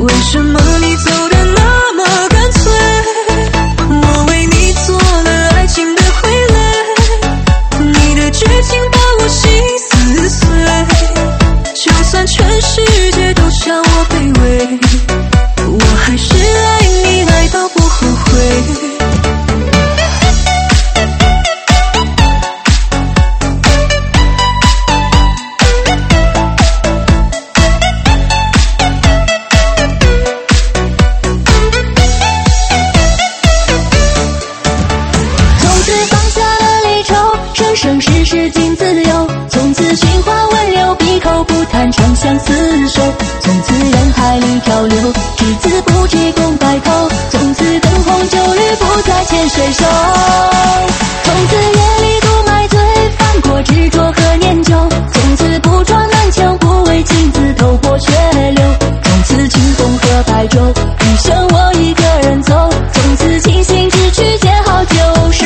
为什么你走得那么干脆？我为你做了爱情的傀儡，你的绝情把我心撕碎。就算全世界都笑我卑微，我还是爱你爱到不后悔。生世世尽自由，从此寻花问柳，闭口不谈长相厮守。从此人海里漂流，只字不提共白头。从此灯红酒绿，不再牵水手。从此夜里独买醉，翻过执着和念旧。从此不撞南墙，不为情字头破血流。从此清风和白昼，余生我一个人走。从此清醒只去见好就收。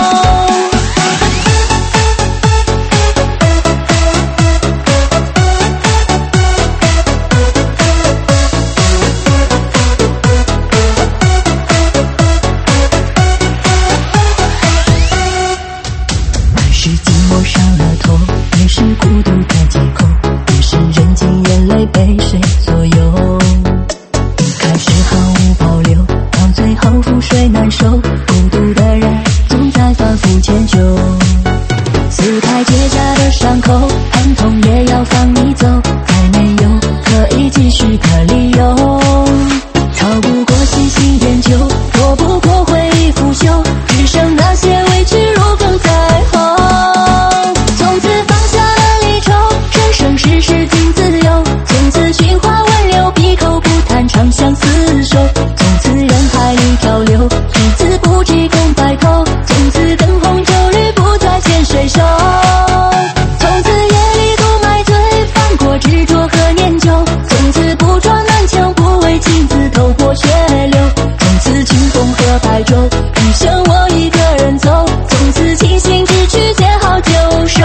被谁左右？一开始毫无保留，到最后覆水难收。孤独的人总在反复迁就，撕开结痂的伤口，疼痛也要放你走。再没有可以继续的理由，逃不过细心研究，躲不过回忆腐朽，只剩那些委屈如鲠在喉。从此放下了离愁，生生世世尽自由。从此寻花问柳，闭口不谈长相厮守。从此人海里漂流，只字不提共白头。从此灯红酒绿，不再牵水手。从此夜里独买醉，翻过执着和念旧。从此不撞南墙，不为情字头破血流。从此清风和白昼，余生我一个人走。从此清醒只去见好就收。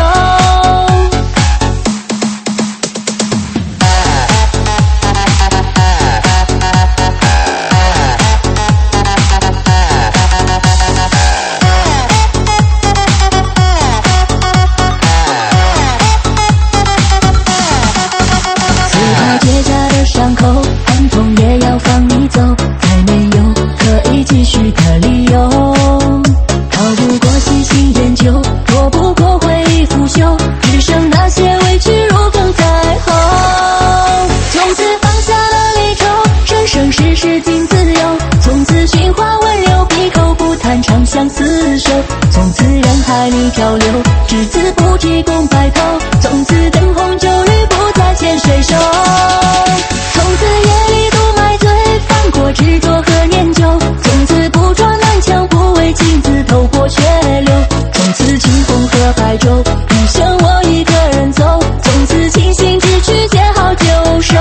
伤口疼痛也要放你走，再没有可以继续的理由，逃不过细心研究，躲不过回忆腐朽，只剩那些委屈如鲠在喉。从此放下了离愁，生生世世尽自由。从此寻花问柳，闭口不谈长相厮守。从此人海里漂流，只字不提共白头。从此灯红酒绿，不再牵水手。从此夜里独买醉，翻过执着和念旧。从此不撞南墙，不为情字头破血流。从此清风和白昼，余生我一个人走。从此清醒只去见好就收。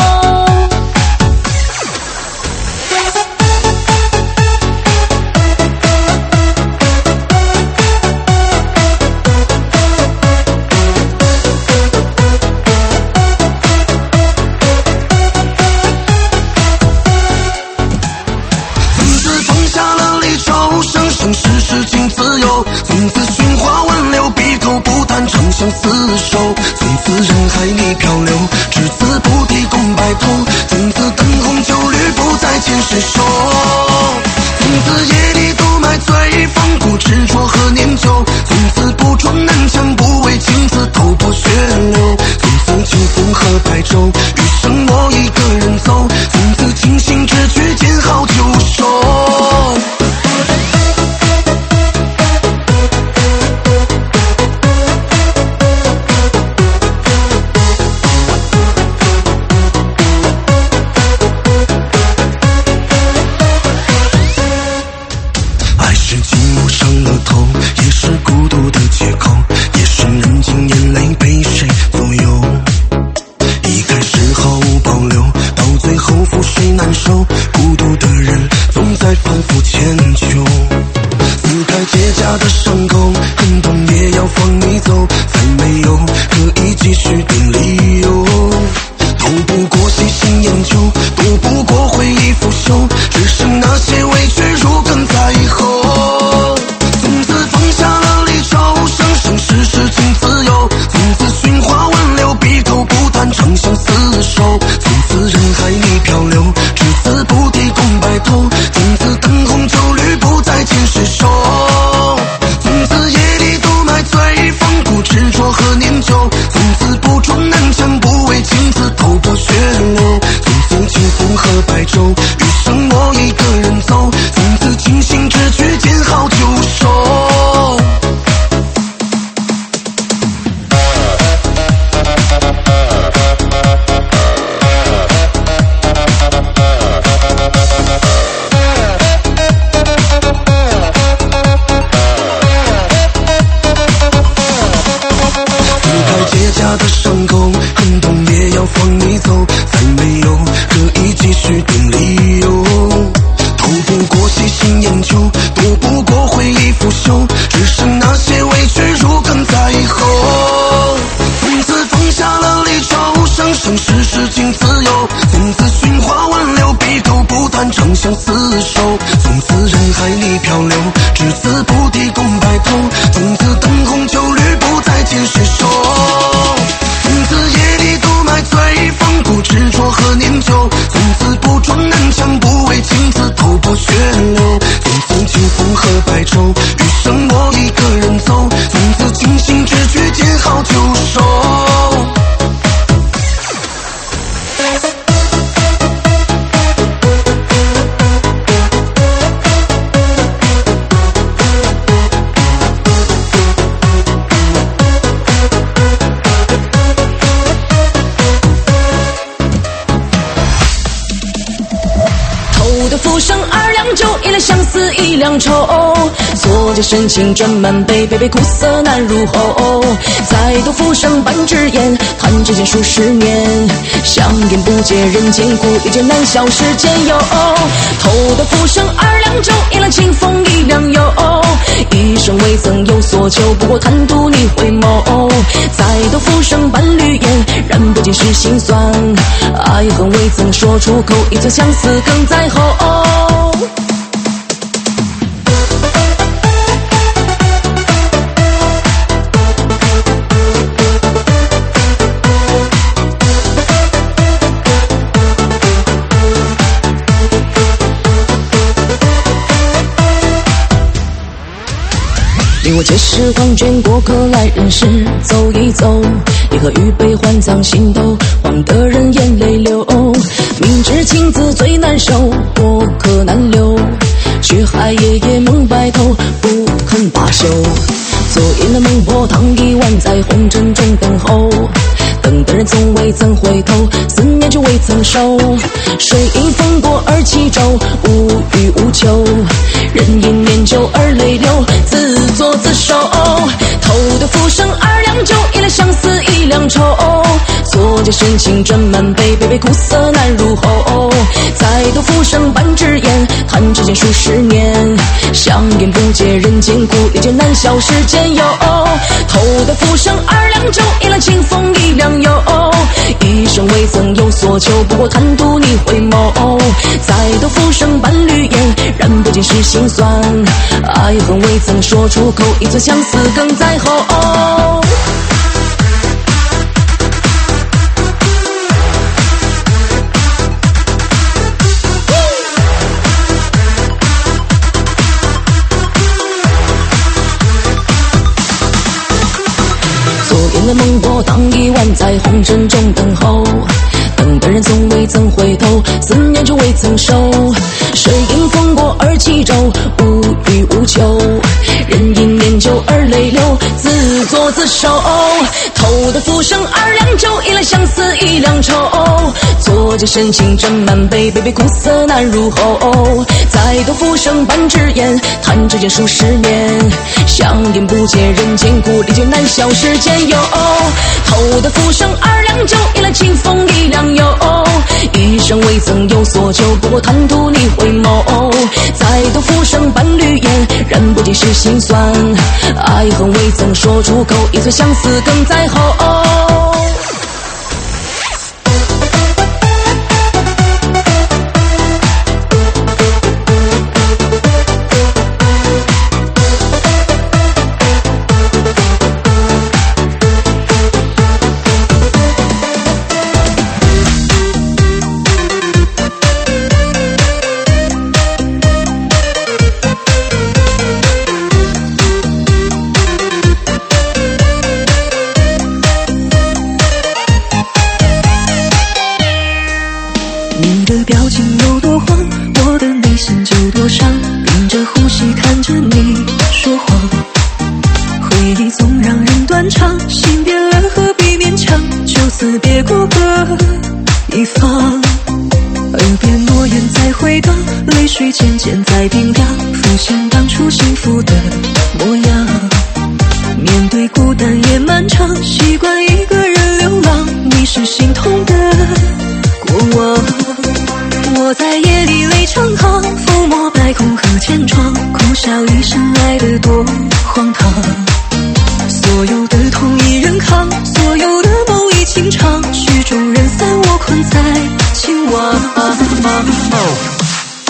从此寻花问柳，闭口不谈长相厮守。从此人海里漂流，只字不提共白头。从此灯红酒绿，不再牵水手。从此夜里独买醉，翻过执着和念旧。从此不撞南墙，不为情字头破血流。从此清风和白昼，余生我一个人走。从此清醒只去见好就收。的伤口，很痛也要放你走，才没有可以继续的理由。逃不过细心研究，躲不过漫长相厮守，从此人海里漂流，只字不提共白头，从此灯红酒绿不再见水手，从此夜里独买醉风不执着和念旧，从此不撞南墙不为镜子头破血流，从此清风和白昼，余生我一个人走，从此精心之举见好就收。 浮生二两酒，一两相思一两愁，作尽深情斟满杯，杯杯苦涩难入喉。再度浮生半支烟，弹指间数十年，香烟不解人间苦，一剑难消世间忧。偷得浮生二两酒，一两清风一两幽，一生未曾有所求，不过贪图你回眸。再度浮生半缕烟，燃不尽是心酸，爱恨未曾说出口，一寸相思更在后。令我皆是黄卷过客来人世走一走，一盒玉杯换葬心头，望得人眼泪流。明知情字最难收，过客难留，却还夜夜梦白头，不肯罢休。昨夜的孟婆汤一碗，在红尘中等候，等的人从未曾回头，思念却未曾收。水影风过而起舟，无欲无求，人因念旧而泪流，自作自受。偷得浮生二两酒，一两相思一两愁，作尽深情斟满杯，杯杯苦涩难入喉。再度浮生半支烟，弹指间数十年，香烟不解人间苦，一剑难消世间忧。偷得浮生二两酒，一两清风一两幽，一生未曾有所求，不过贪图你回眸。再度浮生半缕烟，燃不尽是心酸，爱恨未曾说出口，一寸相思更在后。昨夜的孟婆汤一碗，在红尘中等候，等的人从未曾回头，思念却未曾收。水影风过而起舟，无欲无求，人因念旧而泪流，自作自受。偷得浮生二两酒，一两相思一两愁，作尽深情斟满杯，杯杯苦涩难入喉。再度浮生半支烟，弹指间数十年，香烟不解人间苦，历劫难消世间忧。偷得浮生二两酒，一两清风一两幽，一生未曾有所求，不过贪图你回眸。再度浮生半缕烟，燃不尽是心酸，爱恨未曾说出口，一寸相思更在后。 你的表情有多慌，我的内心就多伤，屏着呼吸看着你说谎，回忆总让人断肠，心变了何必勉强，就此别过各一方。耳边诺言在回荡，泪水渐渐在冰凉，浮现当初幸福的模样。面对孤单也漫长，习惯一个人流浪，你是心痛的过往。我在夜里泪成行，抚摸白空和千疮，苦笑一生来得多荒唐。所有的痛一人扛，所有的梦一情长，曲终人散，我困在情网。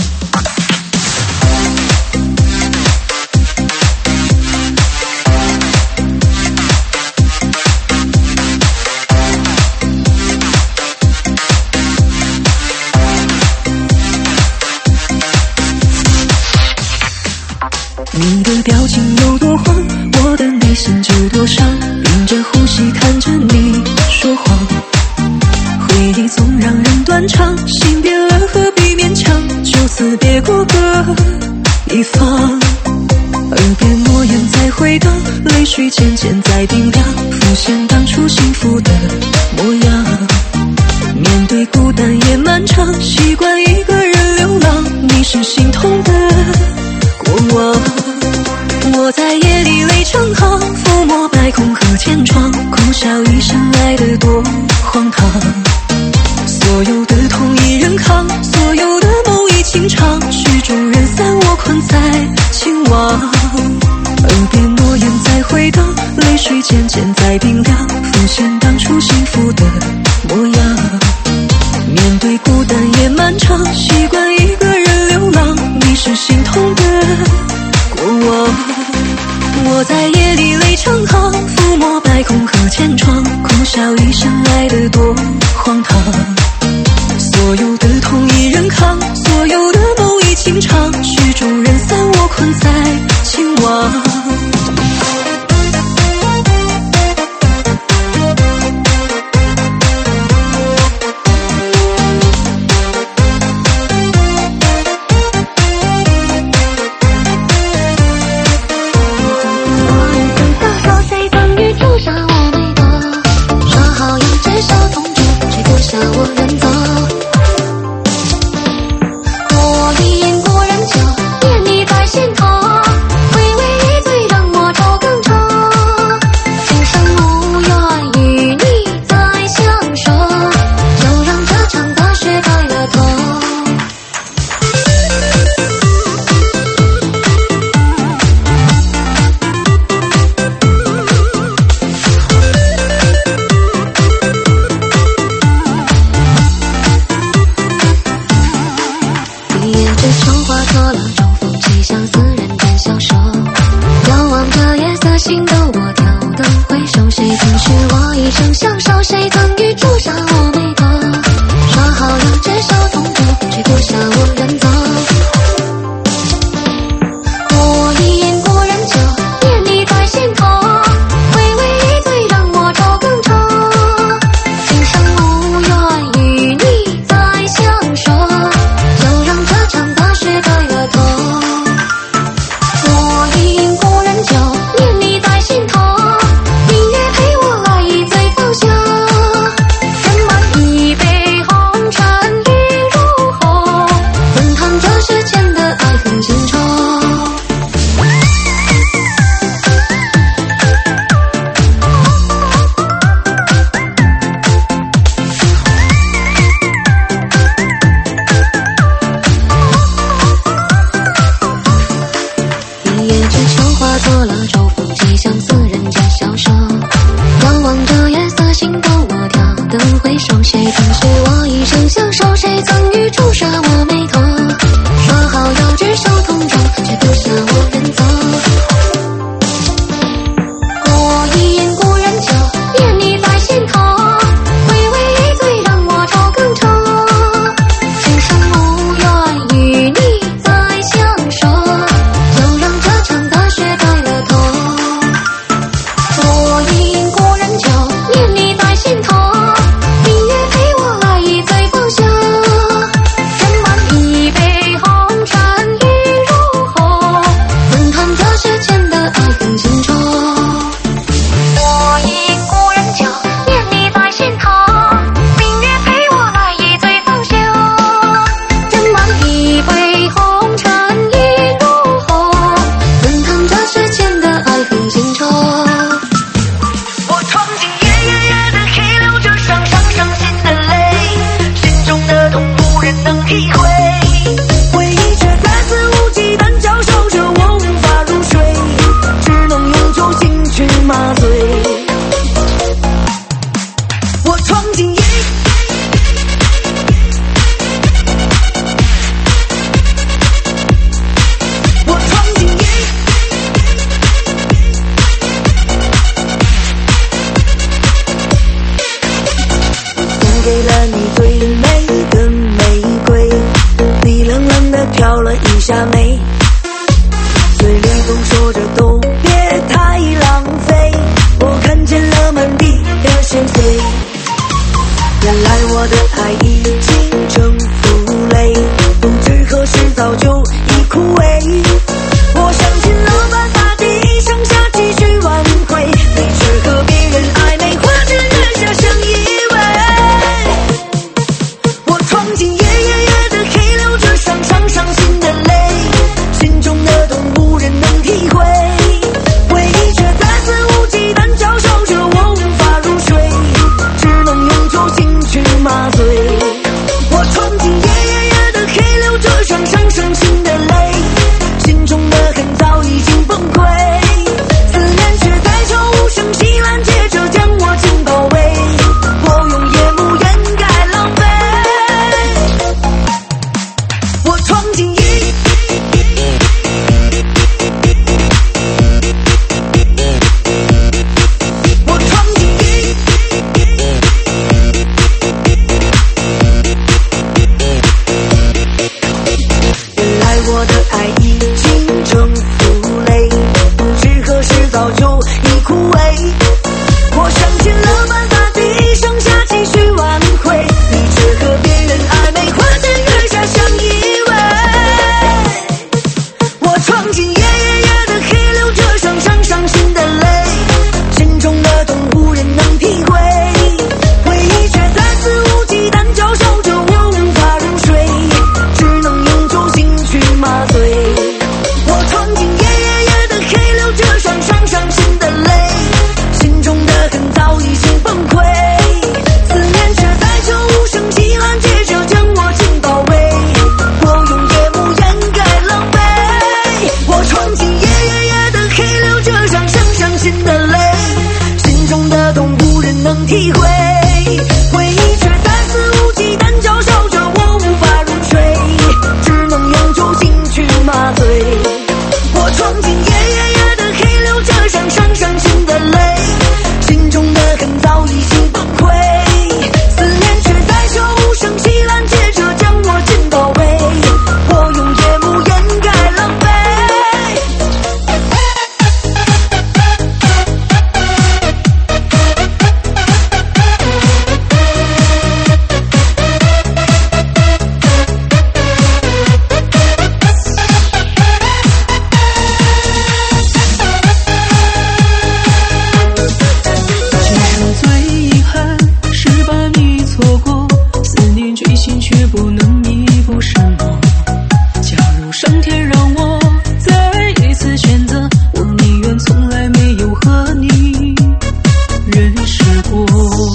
你的表情有多慌，我的内心就多伤，屏着呼吸看着你说谎，回忆总让人断肠，心变了何必勉强，就此别过个一方。耳边诺言在回荡，泪水渐渐在冰凉，浮现当初幸福的模样。面对孤单也漫长，习惯一个人流浪，你是心痛的过往。我在夜里泪成行，抚摸白空和千疮，苦笑一生来得多荒唐。所有的痛一人扛，所有的梦已情长，曲终人散我困在情网。耳边诺言在回荡，泪水渐渐在冰凉，浮现当初幸福的模样。面对孤单也漫长，习惯一个人流浪，你是心痛的过往。我在夜里泪成行，抚摸白空和千疮，苦笑一生来得多荒唐。所有的痛一人扛，所有的梦已情长，曲终人散我困在情网。 挑了一下眉，嘴里不我的爱已经成负累，不知何时早就已枯萎。我想尽了办法，地上下继续挽回，你却和别人暧昧，花前月下相依偎。我闯进夜夜夜的黑，流着伤伤伤心的泪，心中的痛无人能体会，回忆却再肆无忌惮搅扰着我无法入睡，只能用酒精去麻醉。我闯进夜夜夜的黑，流着伤伤伤心的泪，心中的恨早已经崩溃，思念却在悄无声息拦截着将我紧包围，我用夜幕掩盖狼狈。我闯进夜我闯进夜原来我的爱已经成负累，不知何时早就已枯萎。我想尽了办法，地上下继续挽回，你却和别人暧昧，花前月下相依偎。我闯进夜夜夜的黑，流着伤伤伤心的泪，心中的痛无人能体会，回忆却在肆无忌惮搅扰着我无法入睡，只能用酒精去麻醉。我闯进夜夜夜的黑，流着伤伤伤心的泪，心中的恨早已经崩溃，思念却在悄无声息拦截着将我紧包围，我用夜幕掩盖狼狈。我闯进夜夜夜的黑，流着伤伤伤心的泪，心中的痛无人能体会，回忆却在肆无忌惮搅扰着我无法入睡，只能用酒精去麻醉。我闯进夜夜夜的黑，流着伤伤伤心的泪，心中的恨早已经崩溃，思念却在悄无声息拦截着将我紧包围，我用夜幕掩盖狼狈。 其实最遗憾是把你错过，思念追寻却不能弥补什么。假如上天让我再一次选择，我宁愿从来没有和你认识过。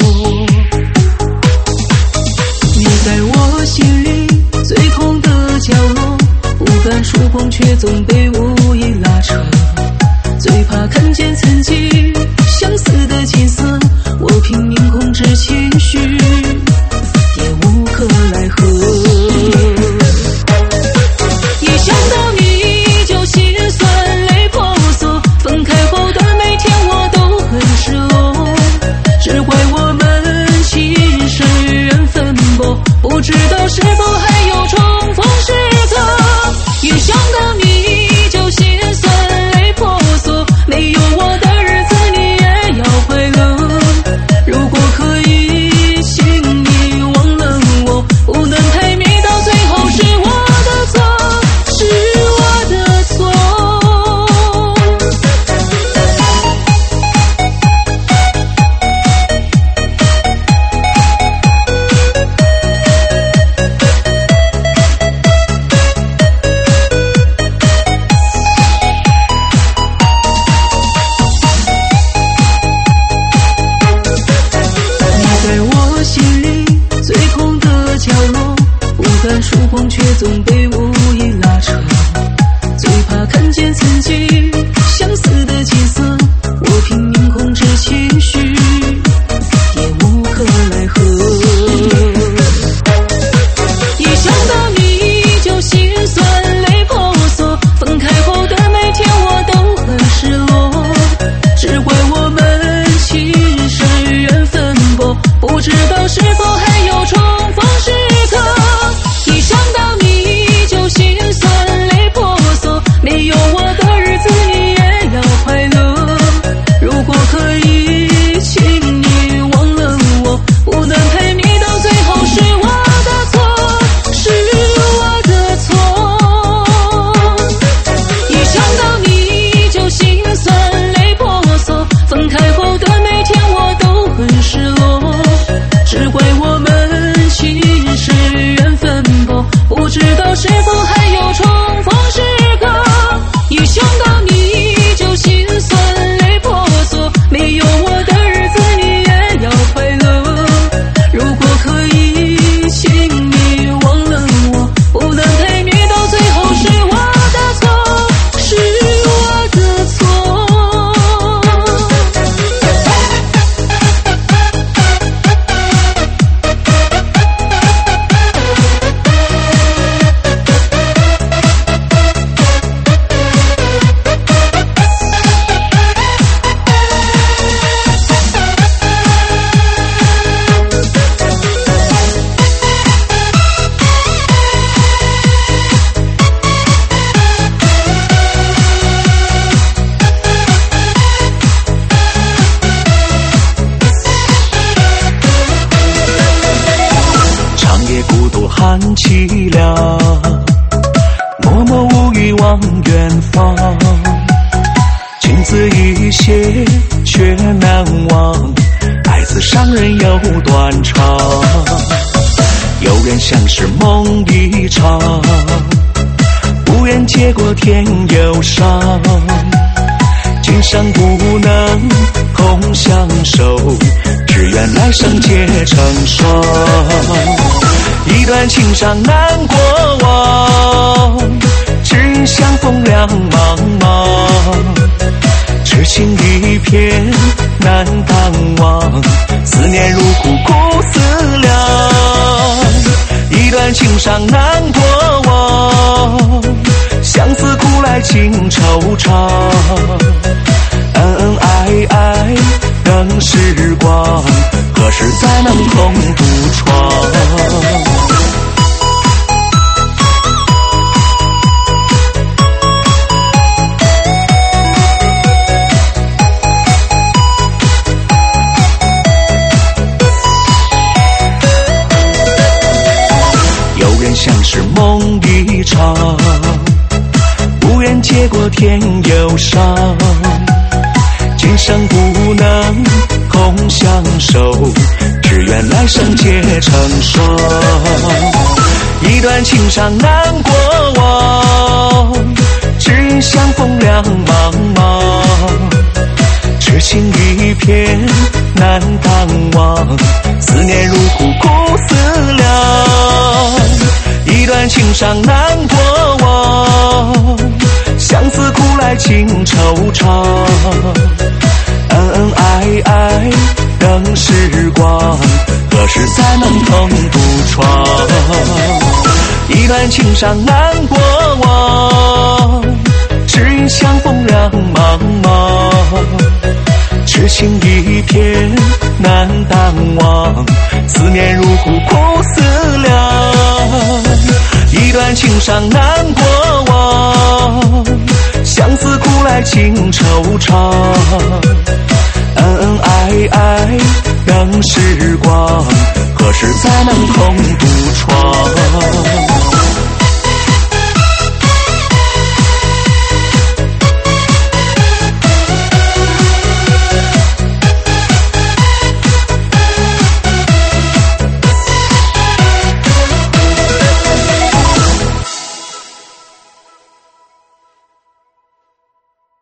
你在我心里最痛的角落，不敢触碰却总被无意拉扯，最怕看见曾经相似的景色，我拼命控制情绪，也无可奈何。一想到你就心酸泪婆娑，分开后的每天我都很失落，只怪我们情深缘分薄，不知道是否还有重逢时刻。一想到你就心酸泪婆娑，没有我的日子你也要快乐。如果可以请你忘了我，不能陪你到最后，是我的错，是我的错。你在我心里最痛的角落，不敢触碰却总被无意拉扯，最怕看见曾经相似的景色，我拼命控制情绪，也无可奈何。一想到你就心酸泪婆娑，分开后的每天我都很失落，只怪我们情深缘分薄，不知道是否还有重逢时刻。一想到你就心道是否还有重逢时刻，一想到你就心酸泪婆娑，没有我的日子你也要快乐。如果可以请你忘了我，不能陪你到最后，是我的错，是我的错。 含凄凉，默默无语望远方，君子一些却难忘，爱字伤人又断肠。有人像是梦一场，无缘结果天忧伤，今生不能同相守，只愿来生结成双。一段情伤难过往，只因相逢两茫茫，痴情一片难淡忘，思念如苦苦思量。一段情伤难过往，相思苦来情惆怅，恩恩爱爱等时光，何时才能共度窗？有人像是梦一场，无缘结果天忧伤，今生不能同相守，只愿来生结成双。一段情伤难过往，只因相逢两茫茫，痴情一片难淡忘，思念如苦苦思量。一段情伤难过往，相思苦来情惆怅，恩恩爱爱等时光，何时才能共度窗？一段情伤难过往，只因相逢两茫茫，痴情一片难淡忘，思念如苦苦思量。一段情伤难过往，相思苦来情惆怅，恩恩爱爱等时光，何时才能共度窗？